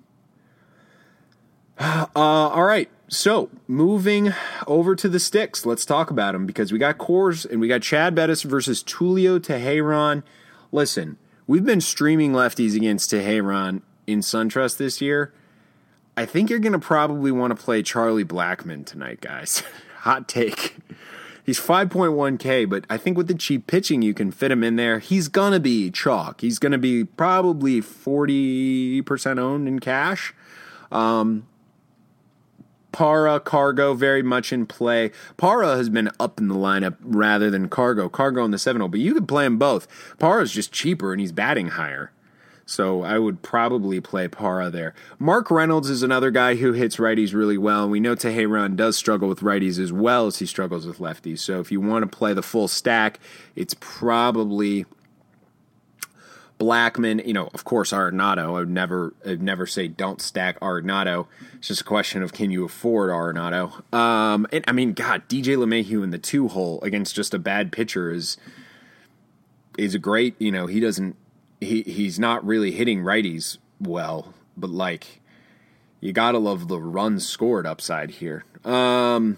Uh, all right. So moving over to the sticks, let's talk about them because we got Coors and we got Chad Bettis versus Tulio Teheran. Listen, we've been streaming lefties against Teheran in SunTrust this year. I think you're going to probably want to play Charlie Blackmon tonight, guys. Hot take. He's five point one K, but I think with the cheap pitching, you can fit him in there. He's going to be chalk. He's going to be probably forty percent owned in cash. Um, Para, Cargo, very much in play. Para has been up in the lineup rather than Cargo. Cargo in the seven hole, but you could play them both. Para's just cheaper, and he's batting higher. So I would probably play Para there. Mark Reynolds is another guy who hits righties really well, and we know Teheran does struggle with righties as well as he struggles with lefties. So if you want to play the full stack, it's probably Blackmon, you know, of course, Arenado. I would never, I'd never say don't stack Arenado. It's just a question of can you afford Arenado. Um, and I mean, God, D J LeMahieu in the two hole against just a bad pitcher is is a great. You know, he doesn't, he he's not really hitting righties well, but like you gotta love the runs scored upside here. Um,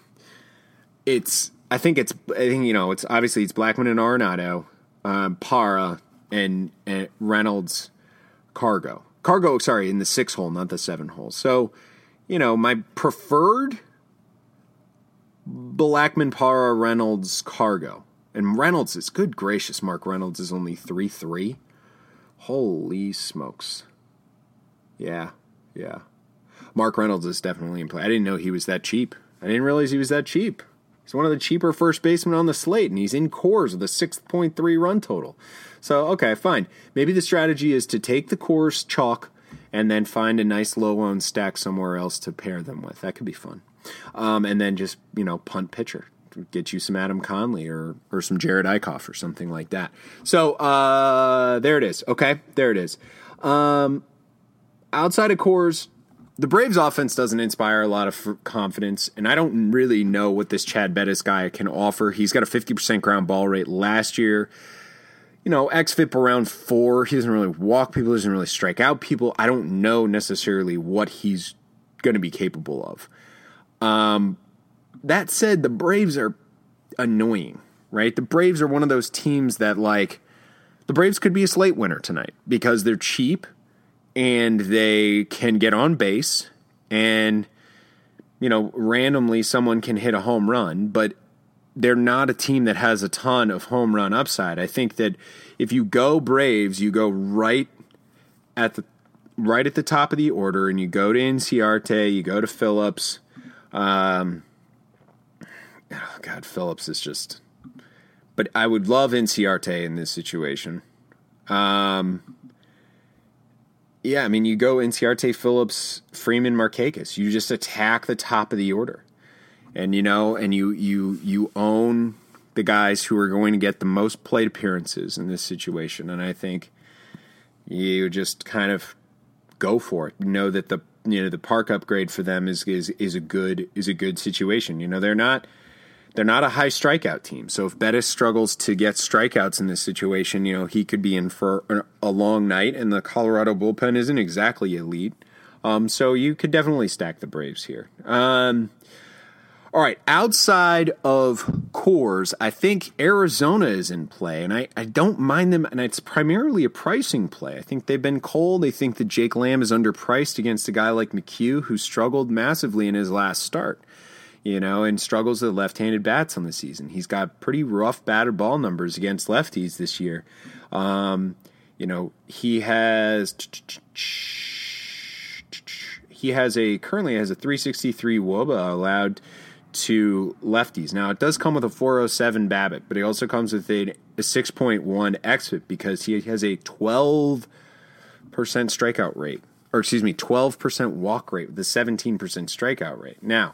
it's, I think it's, I think you know, it's obviously it's Blackmon and Arenado, um, Para. And, and Reynolds, Cargo. Cargo, sorry, in the six hole, not the seven hole. So, you know, my preferred Blackmon, Para, Reynolds, Cargo. And Reynolds is, good gracious, Mark Reynolds is only three three. Holy smokes. Yeah, yeah. Mark Reynolds is definitely in play. I didn't know he was that cheap. I didn't realize he was that cheap. He's one of the cheaper first basemen on the slate, and he's in Coors with a six point three run total. So, okay, fine. Maybe the strategy is to take the Coors chalk and then find a nice low-owned stack somewhere else to pair them with. That could be fun. Um, and then just, you know, punt pitcher. Get you some Adam Conley or or some Jared Eichhoff or something like that. So, uh, there it is. Okay, there it is. Um, outside of Coors, the Braves offense doesn't inspire a lot of confidence, and I don't really know what this Chad Bettis guy can offer. He's got a fifty percent ground ball rate last year. You know, X F I P around four. He doesn't really walk people, doesn't really strike out people. I don't know necessarily what he's going to be capable of. Um, that said, the Braves are annoying, right? The Braves are one of those teams that, like, the Braves could be a slate winner tonight because they're cheap and they can get on base and, you know, randomly someone can hit a home run, but they're not a team that has a ton of home run upside. I think that if you go Braves, you go right at the right at the top of the order, and you go to Inciarte, you go to Phillips. Um, oh God, Phillips is just. But I would love Inciarte in this situation. Um, yeah, I mean, you go Inciarte, Phillips, Freeman, Markakis. You just attack the top of the order. And, you know, and you, you you own the guys who are going to get the most plate appearances in this situation. And I think you just kind of go for it. You know that the you know the park upgrade for them is is is a good is a good situation. You know, they're not they're not a high strikeout team. So if Bettis struggles to get strikeouts in this situation, you know, he could be in for a long night, and the Colorado bullpen isn't exactly elite. Um, so you could definitely stack the Braves here. Um All right, outside of Coors, I think Arizona is in play, and I, I don't mind them, and it's primarily a pricing play. I think they've been cold. I think that Jake Lamb is underpriced against a guy like McHugh, who struggled massively in his last start, you know, and struggles with left-handed bats on the season. He's got pretty rough batted ball numbers against lefties this year. Um, you know, he has... He has a currently has a three sixty-three W O B A allowed to lefties. Now, it does come with a four oh seven BABIP, but it also comes with a, a six point one X F I P because he has a twelve percent strikeout rate, or excuse me, twelve percent walk rate with a seventeen percent strikeout rate. Now,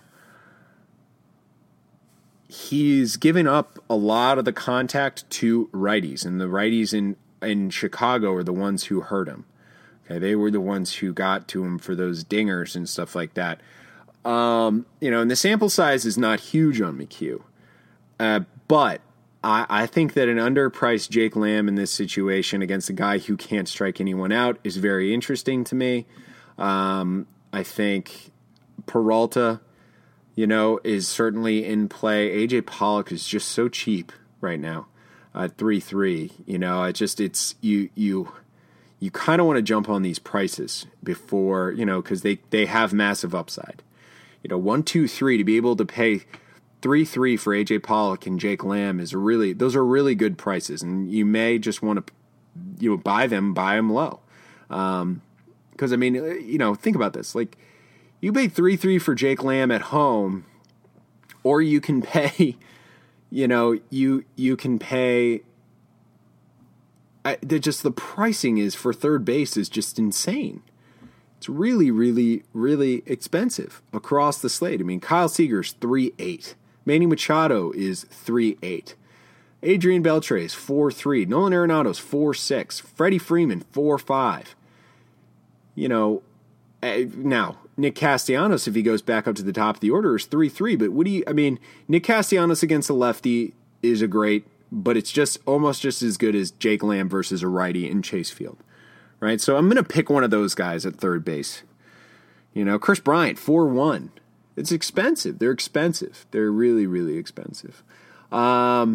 he's given up a lot of the contact to righties, and the righties in, in Chicago are the ones who hurt him. Okay, they were the ones who got to him for those dingers and stuff like that. Um, you know, and the sample size is not huge on McHugh. Uh, but I, I think that an underpriced Jake Lamb in this situation against a guy who can't strike anyone out is very interesting to me. Um, I think Peralta, you know, is certainly in play. A J Pollock is just so cheap right now at three three. You know, it just it's you you you kind of want to jump on these prices before, you know, because they they have massive upside. You know, one two three to be able to pay three three for A J Pollock and Jake Lamb is really those are really good prices, and you may just want to you know buy them buy them low, because um, I mean you know think about this, like you pay three three for Jake Lamb at home, or you can pay you know you you can pay. I, just the pricing is for third base is just insane. It's really really really expensive across the slate. I mean Kyle Seager's three eight. Manny Machado is three eight. Adrian Beltre is four three. Nolan Arenado's four six. Freddie Freeman, four five. You know, now, Nick Castellanos, if he goes back up to the top of the order, is three three. But what do you, I mean, Nick Castellanos against a lefty is a great, but it's just almost just as good as Jake Lamb versus a righty in Chase Field. Right? So I'm going to pick one of those guys at third base. You know, Chris Bryant, four one. It's expensive. They're expensive. They're really, really expensive. Um,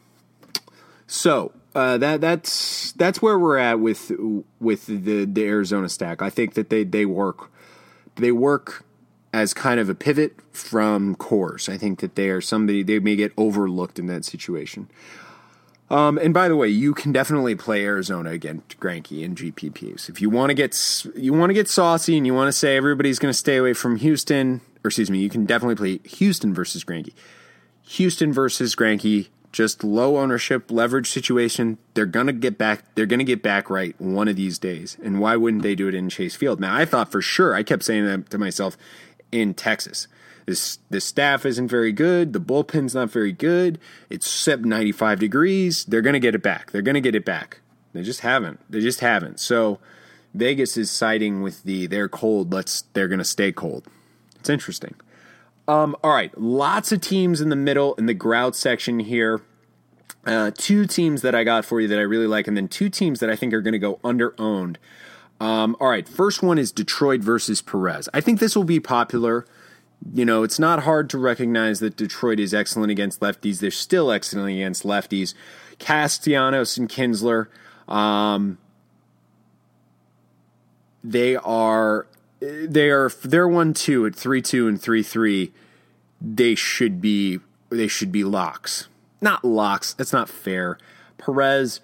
so uh, that that's that's where we're at with with the, the Arizona stack. I think that they they work they work as kind of a pivot from Coors. I think that they are somebody they may get overlooked in that situation. Um, and by the way, you can definitely play Arizona against Greinke in G P Ps if you want to get you want to get saucy and you want to say everybody's going to stay away from Houston. Or excuse me, you can definitely play Houston versus Greinke. Houston versus Greinke, just low ownership, leverage situation. They're gonna get back. They're gonna get back right one of these days. And why wouldn't they do it in Chase Field? Now, I thought for sure. I kept saying that to myself in Texas. This this staff isn't very good. The bullpen's not very good. It's set ninety-five degrees. They're gonna get it back. They're gonna get it back. They just haven't. They just haven't. So Vegas is siding with the they're cold. Let's they're gonna stay cold. It's interesting. Um, all right, lots of teams in the middle in the grout section here. Uh, two teams that I got for you that I really like, and then two teams that I think are going to go under-owned. Um, all right, first one is Detroit versus Perez. I think this will be popular. You know, it's not hard to recognize that Detroit is excellent against lefties. They're still excellent against lefties. Castellanos and Kinsler, um, they are... They are they're one two at three two and three three. They should be they should be locks. Not locks. That's not fair. Perez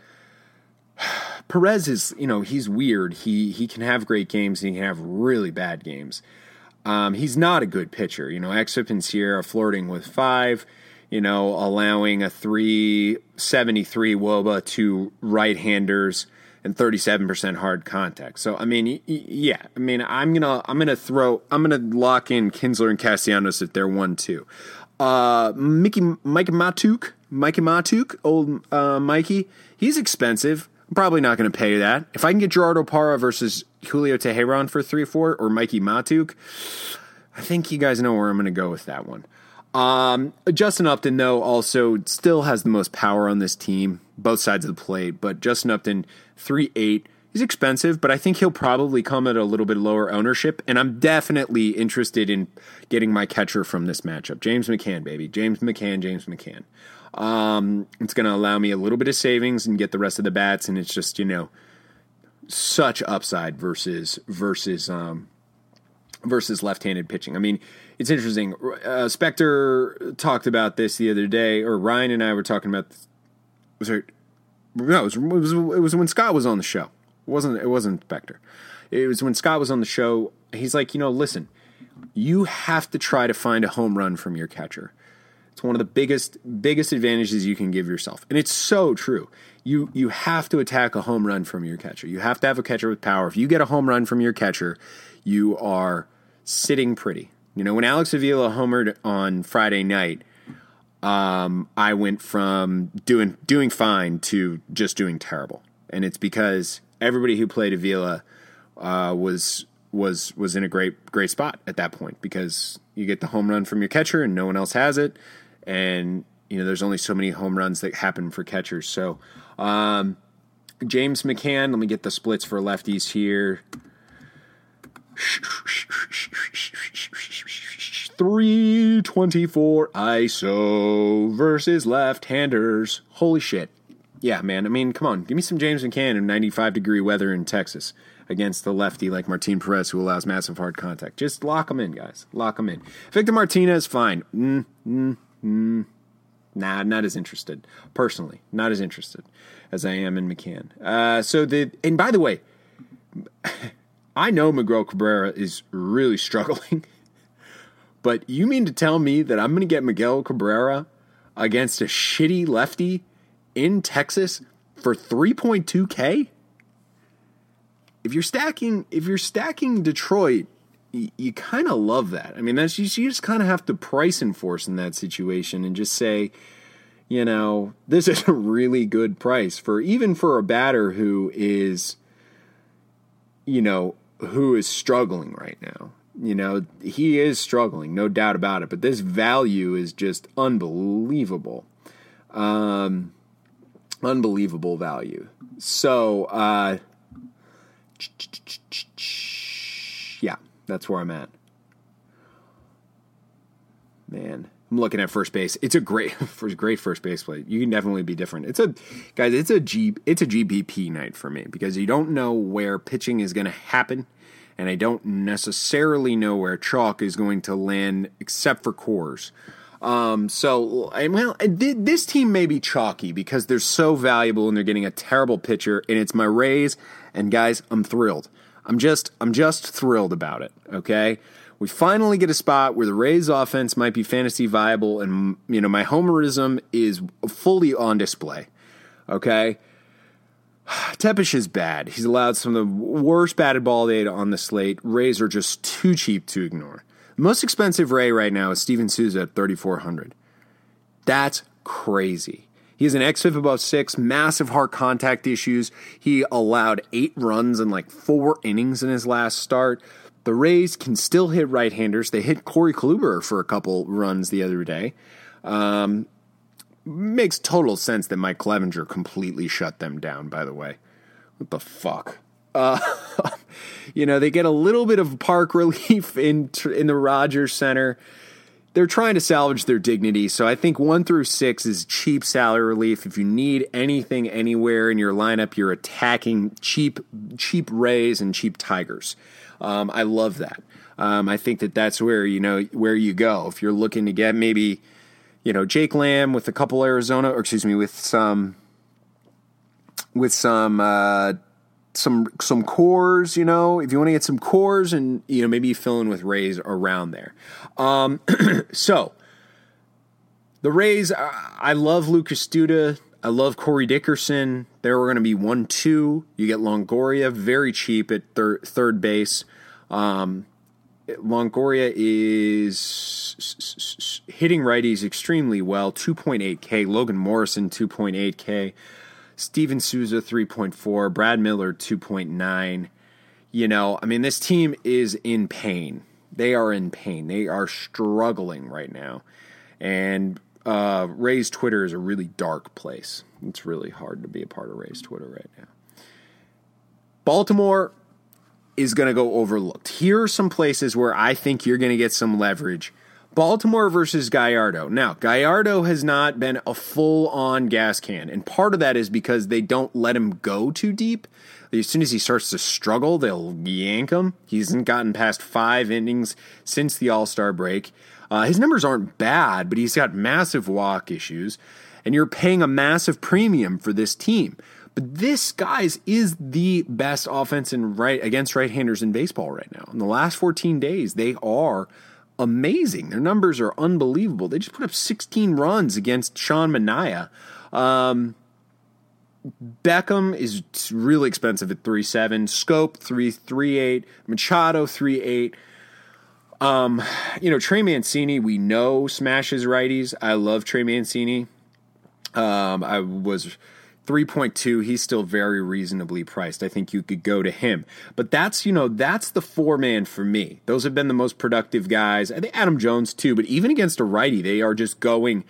Perez is, you know, he's weird. He he can have great games and he can have really bad games. Um, he's not a good pitcher. You know, Exip and Sierra flirting with five, you know, allowing a three seventy-three wOBA to right-handers and thirty-seven percent hard contact. So I mean, yeah, I mean, I'm gonna, I'm gonna throw, I'm gonna lock in Kinsler and Castellanos if they're one two. Uh, Mickey, Mikey Matuk, Mikey Matuk, old uh, Mikey, he's expensive. I'm probably not gonna pay that. If I can get Gerardo Parra versus Julio Teheran for three four or Mikey Matuk, I think you guys know where I'm gonna go with that one. Um, Justin Upton, though, also still has the most power on this team, both sides of the plate. But Justin Upton, three eight, he's expensive, but I think he'll probably come at a little bit lower ownership. And I'm definitely interested in getting my catcher from this matchup. James McCann, baby. James McCann, James McCann. Um, it's going to allow me a little bit of savings and get the rest of the bats. And it's just, you know, such upside versus, versus, um, versus left-handed pitching. I mean, it's interesting. Uh, Spectre talked about this the other day, or Ryan and I were talking about. Was it? No, it was, it was. It was when Scott was on the show. It wasn't. It wasn't Spectre. It was when Scott was on the show. He's like, you know, listen, you have to try to find a home run from your catcher. It's one of the biggest biggest advantages you can give yourself, and it's so true. You you have to attack a home run from your catcher. You have to have a catcher with power. If you get a home run from your catcher, you are sitting pretty. You know, when Alex Avila homered on Friday night, um, I went from doing doing fine to just doing terrible, and it's because everybody who played Avila uh, was was was in a great great spot at that point because you get the home run from your catcher and no one else has it, and you know, there's only so many home runs that happen for catchers. So, um, James McCann, let me get the splits for lefties here. three twenty-four I S O versus left-handers. Holy shit. Yeah, man. I mean, come on. Give me some James McCann in ninety-five degree weather in Texas against the lefty like Martin Perez, who allows massive hard contact. Just lock them in, guys. Lock them in. Victor Martinez, fine. Mm, mm, mm. Nah, not as interested. Personally, not as interested as I am in McCann. Uh, so the and by the way, I know Miguel Cabrera is really struggling, but you mean to tell me that I'm going to get Miguel Cabrera against a shitty lefty in Texas for three point two K? If you're stacking, if you're stacking Detroit, you, you kind of love that. I mean, that's you, you just kind of have to price enforce in that situation and just say, you know, this is a really good price for even for a batter who is, you know, who is struggling right now. You know, he is struggling, no doubt about it. But this value is just unbelievable. Um, unbelievable value. So, uh, yeah, that's where I'm at. Man, I'm looking at first base. It's a great, great first base play. You can definitely be different. It's a guys. It's a G. It's a G B P night for me because you don't know where pitching is going to happen, and I don't necessarily know where chalk is going to land, except for cores. Um, so, well, this team may be chalky because they're so valuable and they're getting a terrible pitcher, and it's my Rays. And guys, I'm thrilled. I'm just, I'm just thrilled about it. Okay, we finally get a spot where the Rays' offense might be fantasy viable, and you know my homerism is fully on display. Okay, Tepesh is bad. He's allowed some of the worst batted ball data on the slate. Rays are just too cheap to ignore. The most expensive Ray right now is Steven Souza at thirty-four hundred. That's crazy. He has an X F I P above six, massive hard contact issues. He allowed eight runs in like four innings in his last start. The Rays can still hit right-handers. They hit Corey Kluber for a couple runs the other day. Um, makes total sense that Mike Clevenger completely shut them down, by the way. What the fuck? Uh, you know, they get a little bit of park relief in in the Rogers Center. They're trying to salvage their dignity, so I think one through six is cheap salary relief. If you need anything anywhere in your lineup, you're attacking cheap cheap Rays and cheap Tigers. Um, I love that. Um, I think that that's where you know where you go if you're looking to get maybe you know Jake Lamb with a couple Arizona, or excuse me, with some with some. Uh, Some some cores, you know, if you want to get some cores and, you know, maybe you fill in with Rays around there. Um, so, the Rays, I love Lucas Duda. I love Corey Dickerson. They were going to be one two. You get Longoria, very cheap at thir- third base. Um, Longoria is hitting righties extremely well, two point eight K. Logan Morrison, two point eight K. Steven Souza, three point four. Brad Miller, two point nine. You know, I mean, this team is in pain. They are in pain. They are struggling right now. And uh, Rays Twitter is a really dark place. It's really hard to be a part of Rays Twitter right now. Baltimore is going to go overlooked. Here are some places where I think you're going to get some leverage. Baltimore versus Gallardo. Now, Gallardo has not been a full-on gas can, and part of that is because they don't let him go too deep. As soon as he starts to struggle, they'll yank him. He hasn't gotten past five innings since the All-Star break. Uh, his numbers aren't bad, but he's got massive walk issues, and you're paying a massive premium for this team. But this, guys, is the best offense in right against right-handers in baseball right now. In the last fourteen days, they are amazing. Their numbers are unbelievable. They just put up sixteen runs against Sean Manaea. Um, Beckham is really expensive at three seven. Scope three three eight. Machado three eight. Um, you know, Trey Mancini, we know smashes righties. I love Trey Mancini. Um, I was three point two, he's still very reasonably priced. I think you could go to him. But that's, you know, that's the four-man for me. Those have been the most productive guys. I think Adam Jones, too. But even against a righty, they are just going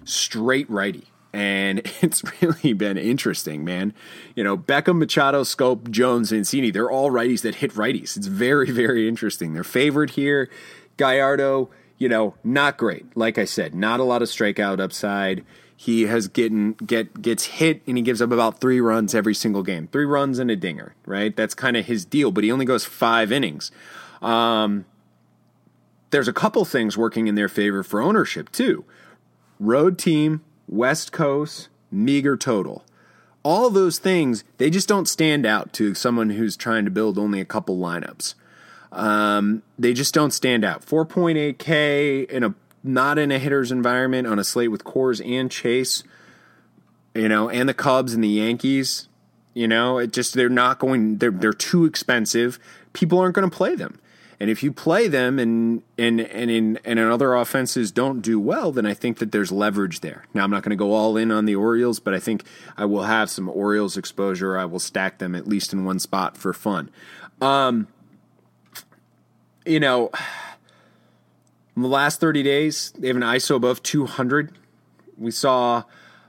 straight righty. And it's really been interesting, man. You know, Beckham, Machado, Scope, Jones, Mancini, they're all righties that hit righties. It's very, very interesting. They're favored here. Gallardo, you know, not great. Like I said, not a lot of strikeout upside. He has getting get gets hit and he gives up about three runs every single game. Three runs and a dinger, right? That's kind of his deal, but he only goes five innings. Um, there's a couple things working in their favor for ownership, too. Road team, West Coast, meager total. All those things, they just don't stand out to someone who's trying to build only a couple lineups. Um, they just don't stand out. four point eight K in a not in a hitter's environment on a slate with Coors and Chase, you know, and the Cubs and the Yankees. You know, it just they're not going. They're they're too expensive. People aren't going to play them. And if you play them and and and in and in other offenses don't do well, then I think that there's leverage there. Now I'm not going to go all in on the Orioles, but I think I will have some Orioles exposure. I will stack them at least in one spot for fun. Um, you know, in the last thirty days, they have an I S O above two hundred. We saw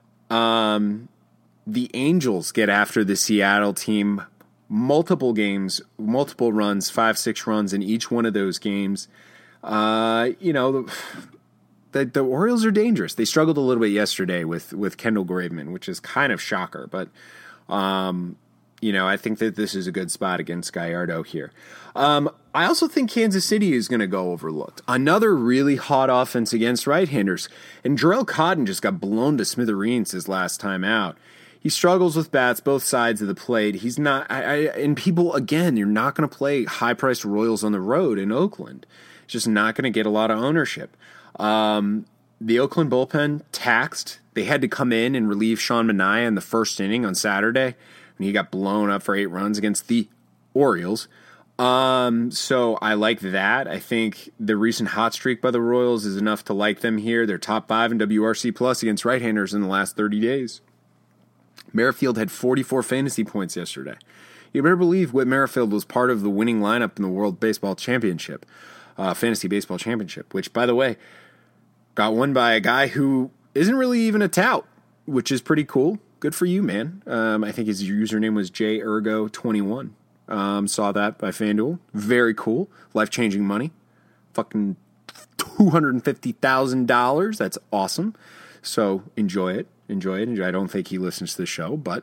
um, the Angels get after the Seattle team. Multiple games, multiple runs, five, six runs in each one of those games. Uh, you know, the, the the Orioles are dangerous. They struggled a little bit yesterday with, with Kendall Graveman, which is kind of shocker. But, um, you know, I think that this is a good spot against Gallardo here. Um, I also think Kansas City is going to go overlooked. Another really hot offense against right-handers. And Jarrell Cotton just got blown to smithereens his last time out. He struggles with bats both sides of the plate. He's not, I, I, and people, again, you're not going to play high-priced Royals on the road in Oakland. It's just not going to get a lot of ownership. Um, the Oakland bullpen taxed. They had to come in and relieve Sean Manaea in the first inning on Saturday, and he got blown up for eight runs against the Orioles. Um, so I like that. I think the recent hot streak by the Royals is enough to like them here. They're top five in W R C plus against right-handers in the last thirty days. Merrifield had forty-four fantasy points yesterday. You better believe Whit Merrifield was part of the winning lineup in the World Baseball Championship, uh, Fantasy Baseball Championship, which, by the way, got won by a guy who isn't really even a tout, which is pretty cool. Good for you, man. Um, I think his username was J Ergo twenty-one. Um, saw that by FanDuel. Very cool. Life-changing money. Fucking two hundred fifty thousand dollars. That's awesome. So enjoy it. Enjoy it. I don't think he listens to the show, but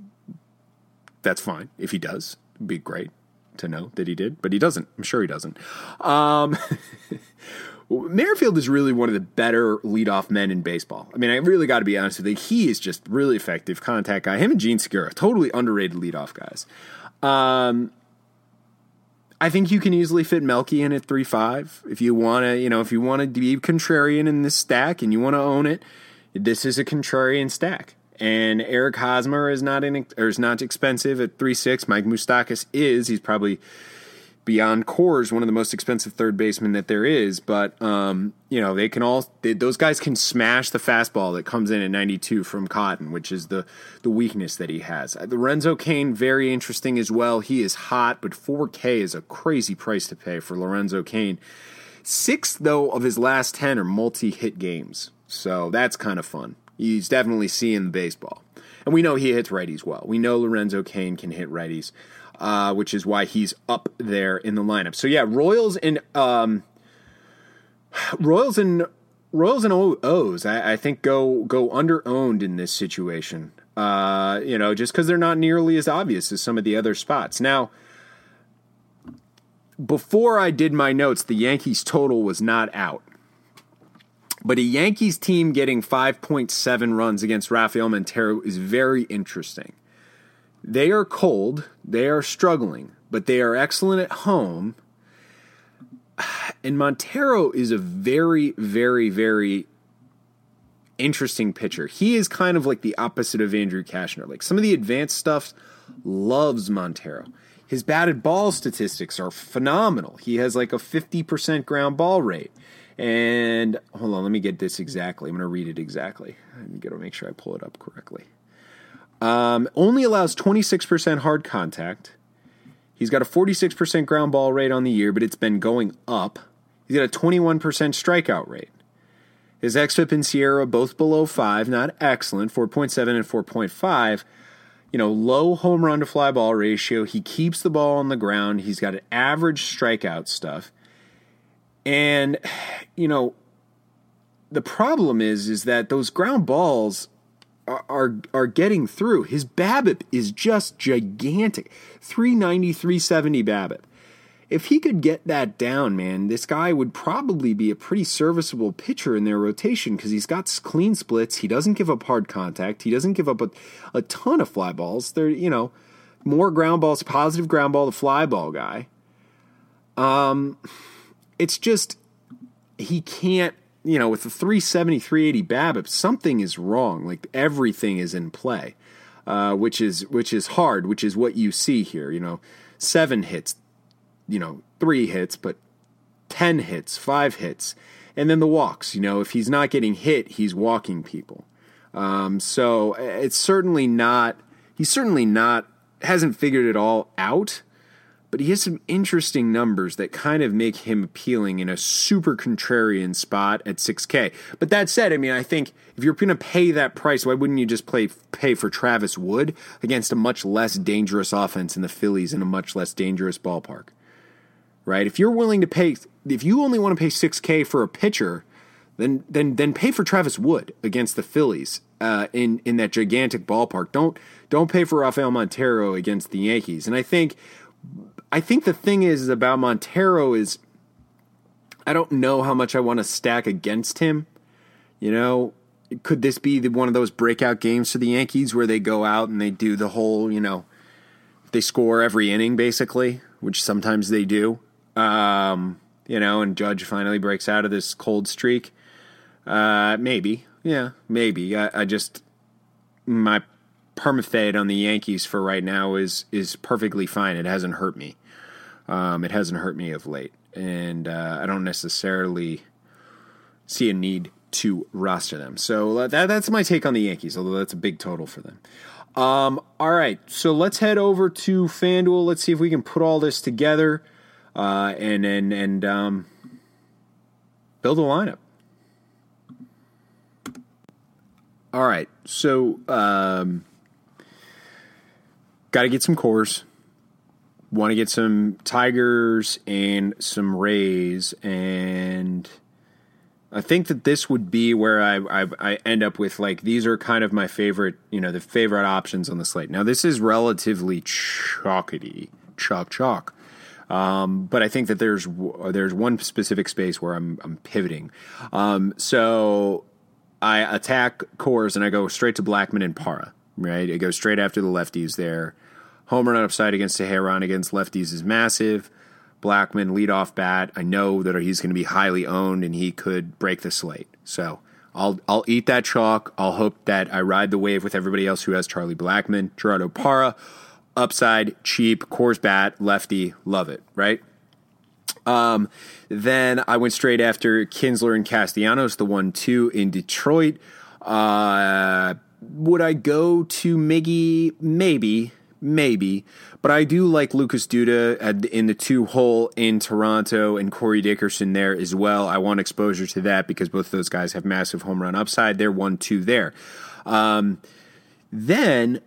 that's fine. If he does, it'd be great to know that he did, but he doesn't. I'm sure he doesn't. Um, Merrifield is really one of the better leadoff men in baseball. I mean, I really got to be honest with you. He is just really effective contact guy. Him and Gene Segura, totally underrated leadoff guys. Um, I think you can easily fit Melky in at three five if you want to. You know, if you want to be contrarian in this stack and you want to own it. This is a contrarian stack, and Eric Hosmer is not in, or is not expensive at three six. Mike Moustakas is. He's probably beyond Coors one of the most expensive third basemen that there is. But um, you know, they can all they, those guys can smash the fastball that comes in at ninety-two from Cotton, which is the the weakness that he has. Lorenzo Cain, very interesting as well. He is hot, but four K is a crazy price to pay for Lorenzo Cain. Six though of his last ten are multi-hit games. So that's kind of fun. He's definitely seeing baseball. And we know he hits righties well. We know Lorenzo Cain can hit righties, uh, which is why he's up there in the lineup. So yeah, Royals and um, Royals and Royals and O's, I, I think go go under owned in this situation. Uh, you know, just because they're not nearly as obvious as some of the other spots. Now, before I did my notes, the Yankees total was not out. But a Yankees team getting five point seven runs against Rafael Montero is very interesting. They are cold, they are struggling, but they are excellent at home. And Montero is a very, very, very interesting pitcher. He is kind of like the opposite of Andrew Cashner. Like some of the advanced stuff loves Montero. His batted ball statistics are phenomenal. He has like a fifty percent ground ball rate. And hold on, let me get this exactly. I'm going to read it exactly. I'm going to make sure I pull it up correctly. Um, only allows twenty-six percent hard contact. He's got a forty-six percent ground ball rate on the year, but it's been going up. He's got a twenty-one percent strikeout rate. His xFIP and Sierra both below five, not excellent, four point seven and four point five. You know, low home run to fly ball ratio. He keeps the ball on the ground. He's got an average strikeout stuff. And, you know, the problem is, is that those ground balls are, are, are getting through. His BABIP is just gigantic. three ninety, three seventy BABIP. If he could get that down, man, this guy would probably be a pretty serviceable pitcher in their rotation because he's got clean splits. He doesn't give up hard contact. He doesn't give up a, a ton of fly balls. They're, you know, more ground balls, positive ground ball to fly ball guy. Um, it's just, he can't, you know, with the three seventy, three eighty BABIP, something is wrong. Like everything is in play, uh, which is, which is hard, which is what you see here, you know, seven hits, you know, three hits, but ten hits, five hits, and then the walks. You know, if he's not getting hit, he's walking people. Um, so it's certainly not, he's certainly not, hasn't figured it all out, but he has some interesting numbers that kind of make him appealing in a super contrarian spot at six K. But that said, I mean, I think if you're going to pay that price, why wouldn't you just play pay for Travis Wood against a much less dangerous offense in the Phillies in a much less dangerous ballpark? Right? If you're willing to pay, if you only want to pay six K for a pitcher, then then then pay for Travis Wood against the Phillies uh, in in that gigantic ballpark. Don't don't pay for Rafael Montero against the Yankees. And I think I think the thing is about Montero is I don't know how much I want to stack against him. You know, could this be the, one of those breakout games for the Yankees where they go out and they do the whole, you know, they score every inning basically, which sometimes they do. Um, you know, and Judge finally breaks out of this cold streak. Uh, maybe, yeah, maybe. I, I just my permafade on the Yankees for right now is is perfectly fine. It hasn't hurt me. Um, it hasn't hurt me of late, and uh, I don't necessarily see a need to roster them. So that that's my take on the Yankees. Although that's a big total for them. Um, all right, so let's head over to FanDuel. Let's see if we can put all this together. Uh, and and and um, build a lineup. All right, so um, got to get some cores. Want to get some Tigers and some Rays, and I think that this would be where I, I I end up with, like, these are kind of my favorite, you know, the favorite options on the slate. Now this is relatively chalkity, chalk chalk. Um, but I think that there's there's one specific space where I'm I'm pivoting. Um, so I attack cores and I go straight to Blackmon and Parra. Right, I go straight after the lefties there. Home run upside against Teheran against lefties is massive. Blackmon leadoff bat. I know that he's going to be highly owned and he could break the slate. So I'll I'll eat that chalk. I'll hope that I ride the wave with everybody else who has Charlie Blackmon. Gerardo Parra. Upside, cheap, Coors bat, lefty, love it, right? Um, then I went straight after Kinsler and Castellanos, the one two in Detroit. Uh, would I go to Miggy? Maybe, maybe. But I do like Lucas Duda at, in the two hole in Toronto and Corey Dickerson there as well. I want exposure to that because both of those guys have massive home run upside. They're one two there. Um, then...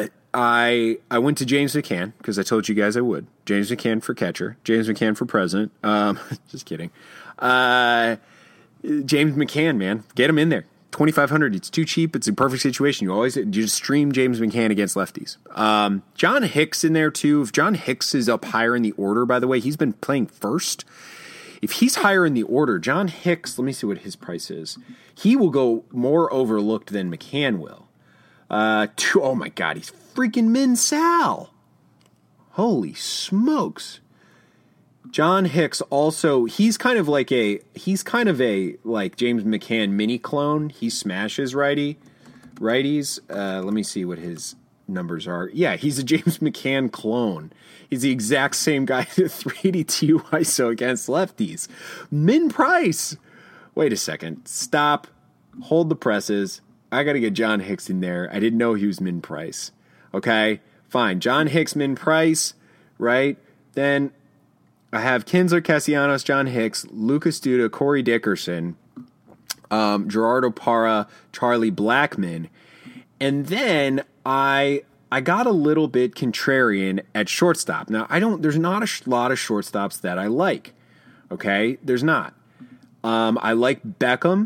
I I went to James McCann because I told you guys I would. James McCann for catcher. James McCann for president. Um, just kidding. Uh, James McCann, man, get him in there. twenty-five hundred. It's too cheap. It's a perfect situation. You always you just stream James McCann against lefties. Um, John Hicks in there too. If John Hicks is up higher in the order, by the way, he's been playing first. If he's higher in the order, John Hicks. Let me see what his price is. He will go more overlooked than McCann will. Uh, two, oh my God, he's freaking Min Sal. Holy smokes. John Hicks also, he's kind of like a, he's kind of a, like James McCann mini clone. He smashes righty, righties. Uh, let me see what his numbers are. Yeah, he's a James McCann clone. He's the exact same guy at three eighty-two I S O against lefties. Min Price. Wait a second. Stop. Hold the presses. I got to get John Hicks in there. I didn't know he was Min Price. Okay, fine. John Hicks, Min Price, right? Then I have Kinsler, Castellanos, John Hicks, Lucas Duda, Corey Dickerson. um, Gerardo Parra, Charlie Blackmon. And then I I got a little bit contrarian at shortstop. Now, I don't. There's not a sh- lot of shortstops that I like. Okay, there's not. Um, I like Beckham,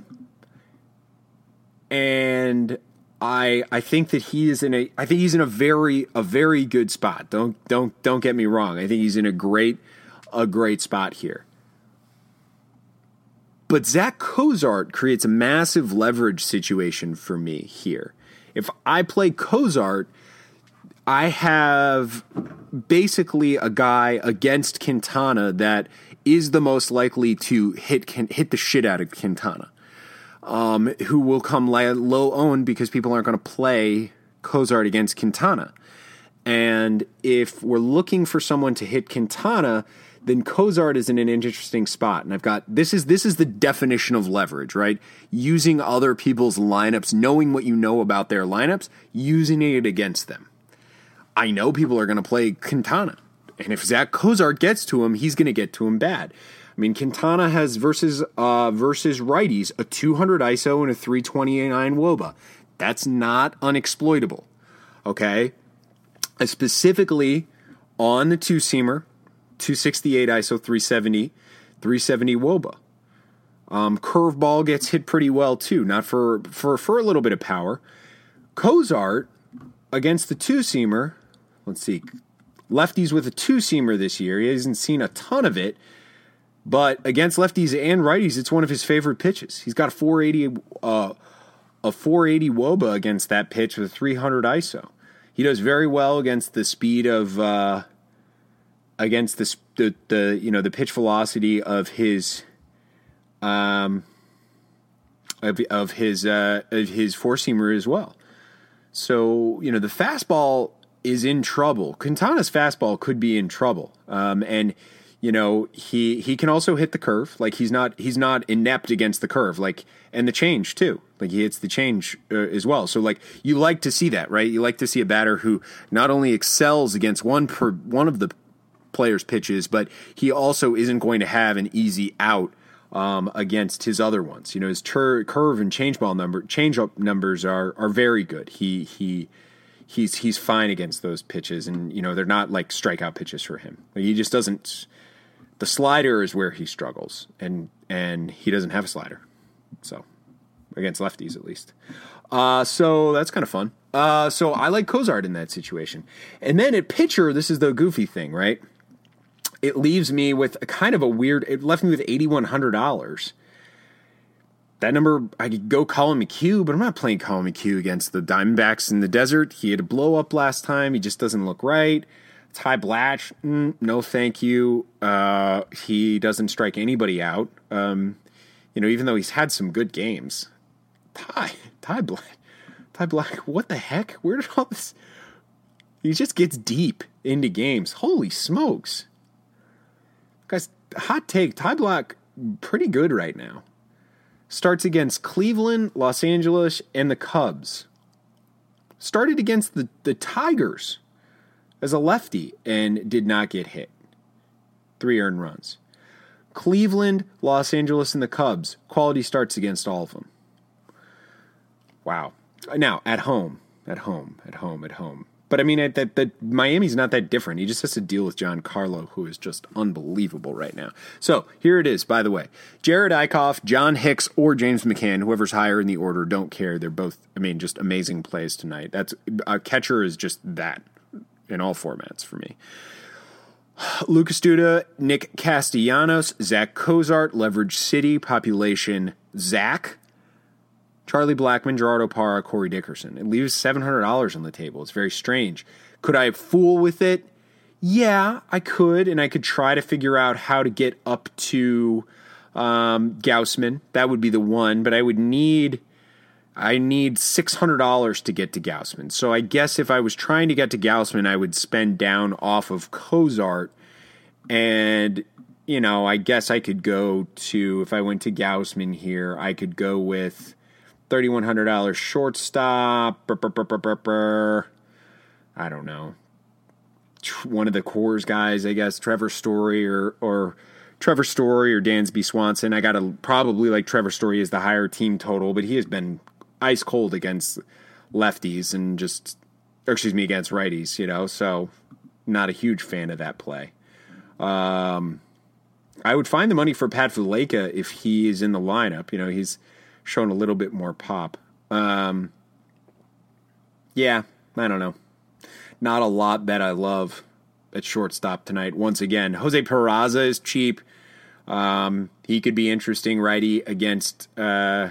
and I I think that he is in a I think he's in a very a very good spot. Don't don't don't get me wrong. I think he's in a great a great spot here. But Zach Cozart creates a massive leverage situation for me here. If I play Cozart, I have basically a guy against Quintana that is the most likely to hit hit the shit out of Quintana, um, who will come low owned because people aren't going to play Cozart against Quintana. And if we're looking for someone to hit Quintana, then Cozart is in an interesting spot. And I've got, this is this is the definition of leverage, right? Using other people's lineups, knowing what you know about their lineups, using it against them. I know people are going to play Quintana. And if Zach Cozart gets to him, he's going to get to him bad. I mean, Quintana has versus uh, versus righties a two hundred I S O and a three twenty-nine W O B A. That's not unexploitable, okay? Uh, specifically on the two-seamer, two sixty-eight I S O, three seventy, three seventy W O B A. Um, curveball gets hit pretty well too, not for, for, for a little bit of power. Cozart against the two-seamer, let's see, lefties with a two-seamer this year. He hasn't seen a ton of it, but against lefties and righties, it's one of his favorite pitches. He's got a four eighty, uh, a four eighty W O B A against that pitch with a three hundred I S O. He does very well against the speed of, uh, against the, the the you know the pitch velocity of his, um, of of his uh, of his four-seamer as well. So you know the fastball is in trouble. Quintana's fastball could be in trouble, um, and you know he he can also hit the curve. Like he's not he's not inept against the curve. Like and the change too. Like he hits the change uh, as well. So like you like to see that, right? You like to see a batter who not only excels against one per one of the player's pitches, but he also isn't going to have an easy out um, against his other ones. You know, his tur- curve and change ball number, change up numbers are are very good. He he he's he's fine against those pitches, and you know they're not like strikeout pitches for him. Like, he just doesn't. The slider is where he struggles, and and he doesn't have a slider, so against lefties at least. Uh, so that's kind of fun. Uh, so I like Cozart in that situation, and then at pitcher, this is the goofy thing, right? It leaves me with a kind of a weird, it left me with eighty-one hundred dollars. That number, I could go Colin McHugh, but I'm not playing Colin McHugh against the Diamondbacks in the desert. He had a blow up last time. He just doesn't look right. Ty Blatch, mm, no thank you. Uh, he doesn't strike anybody out. Um, you know, even though he's had some good games. Ty, Ty Black, Ty Black, what the heck? Where did all this, he just gets deep into games. Holy smokes. Guys, hot take, Ty Black, pretty good right now. Starts against Cleveland, Los Angeles, and the Cubs. Started against the, the Tigers as a lefty and did not get hit. Three earned runs. Cleveland, Los Angeles, and the Cubs. Quality starts against all of them. Wow. Now, at home. At home. At home. At home. But, I mean, at that, that Miami's not that different. He just has to deal with Giancarlo, who is just unbelievable right now. So, here it is, by the way. Jared Eichhoff, John Hicks, or James McCann, whoever's higher in the order, don't care. They're both, I mean, just amazing plays tonight. That's a catcher is just that in all formats for me. Lucas Duda, Nick Castellanos, Zach Cozart, Leverage City, population Zach, Charlie Blackmon, Gerardo Parra, Corey Dickerson. It leaves seven hundred dollars on the table. It's very strange. Could I fool with it? Yeah, I could, and I could try to figure out how to get up to um, Gausman. That would be the one, but I would need I need six hundred dollars to get to Gausman. So I guess if I was trying to get to Gausman, I would spend down off of Cozart, and you know, I guess I could go to, if I went to Gausman here, I could go with thirty-one hundred dollars shortstop. Burr, burr, burr, burr, burr, burr. I don't know. One of the Coors guys, I guess, Trevor Story or or Trevor Story or Dansby Swanson. I got to probably like Trevor Story as the higher team total, but he has been ice cold against lefties and just, or excuse me, against righties, you know, so not a huge fan of that play. Um, I would find the money for Pat Valaika if he is in the lineup. You know, he's shown a little bit more pop. Um, yeah, I don't know. Not a lot that I love at shortstop tonight. Once again, Jose Peraza is cheap. Um, he could be interesting righty against uh,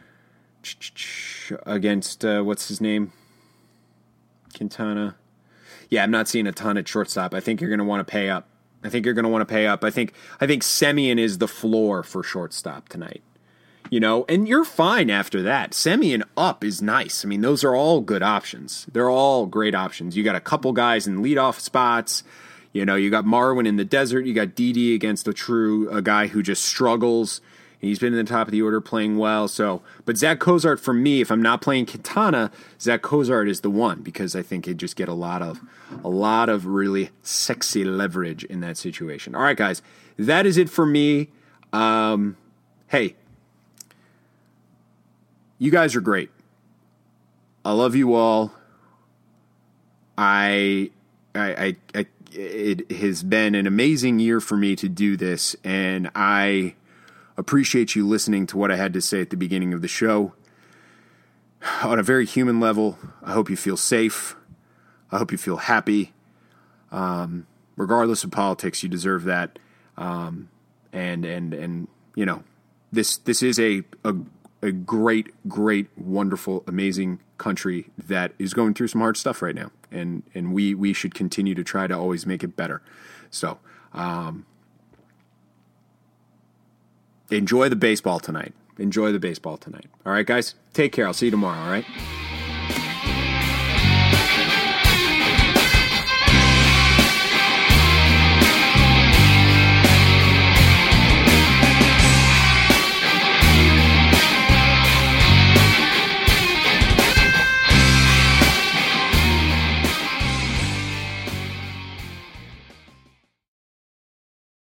against uh, what's his name? Quintana. Yeah, I'm not seeing a ton at shortstop. I think you're going to want to pay up. I think you're going to want to pay up. I think I think Semien is the floor for shortstop tonight. You know, and you're fine after that. Semien up is nice. I mean, those are all good options. They're all great options. You got a couple guys in leadoff spots. You know, you got Marwin in the desert. You got Didi against a true a guy who just struggles. He's been in the top of the order playing well. So, but Zach Cozart for me, if I'm not playing Quintana, Zach Cozart is the one because I think he'd just get a lot of a lot of really sexy leverage in that situation. All right, guys, that is it for me. Um, hey. You guys are great. I love you all. I, I, I, I, it has been an amazing year for me to do this, and I appreciate you listening to what I had to say at the beginning of the show. On a very human level, I hope you feel safe. I hope you feel happy. Um, regardless of politics, you deserve that. Um, and and and you know, this this is a a A great, great, wonderful, amazing country that is going through some hard stuff right now, and and we we should continue to try to always make it better. So, um, enjoy the baseball tonight. Enjoy the baseball tonight. All right, guys, take care. I'll see you tomorrow. All right.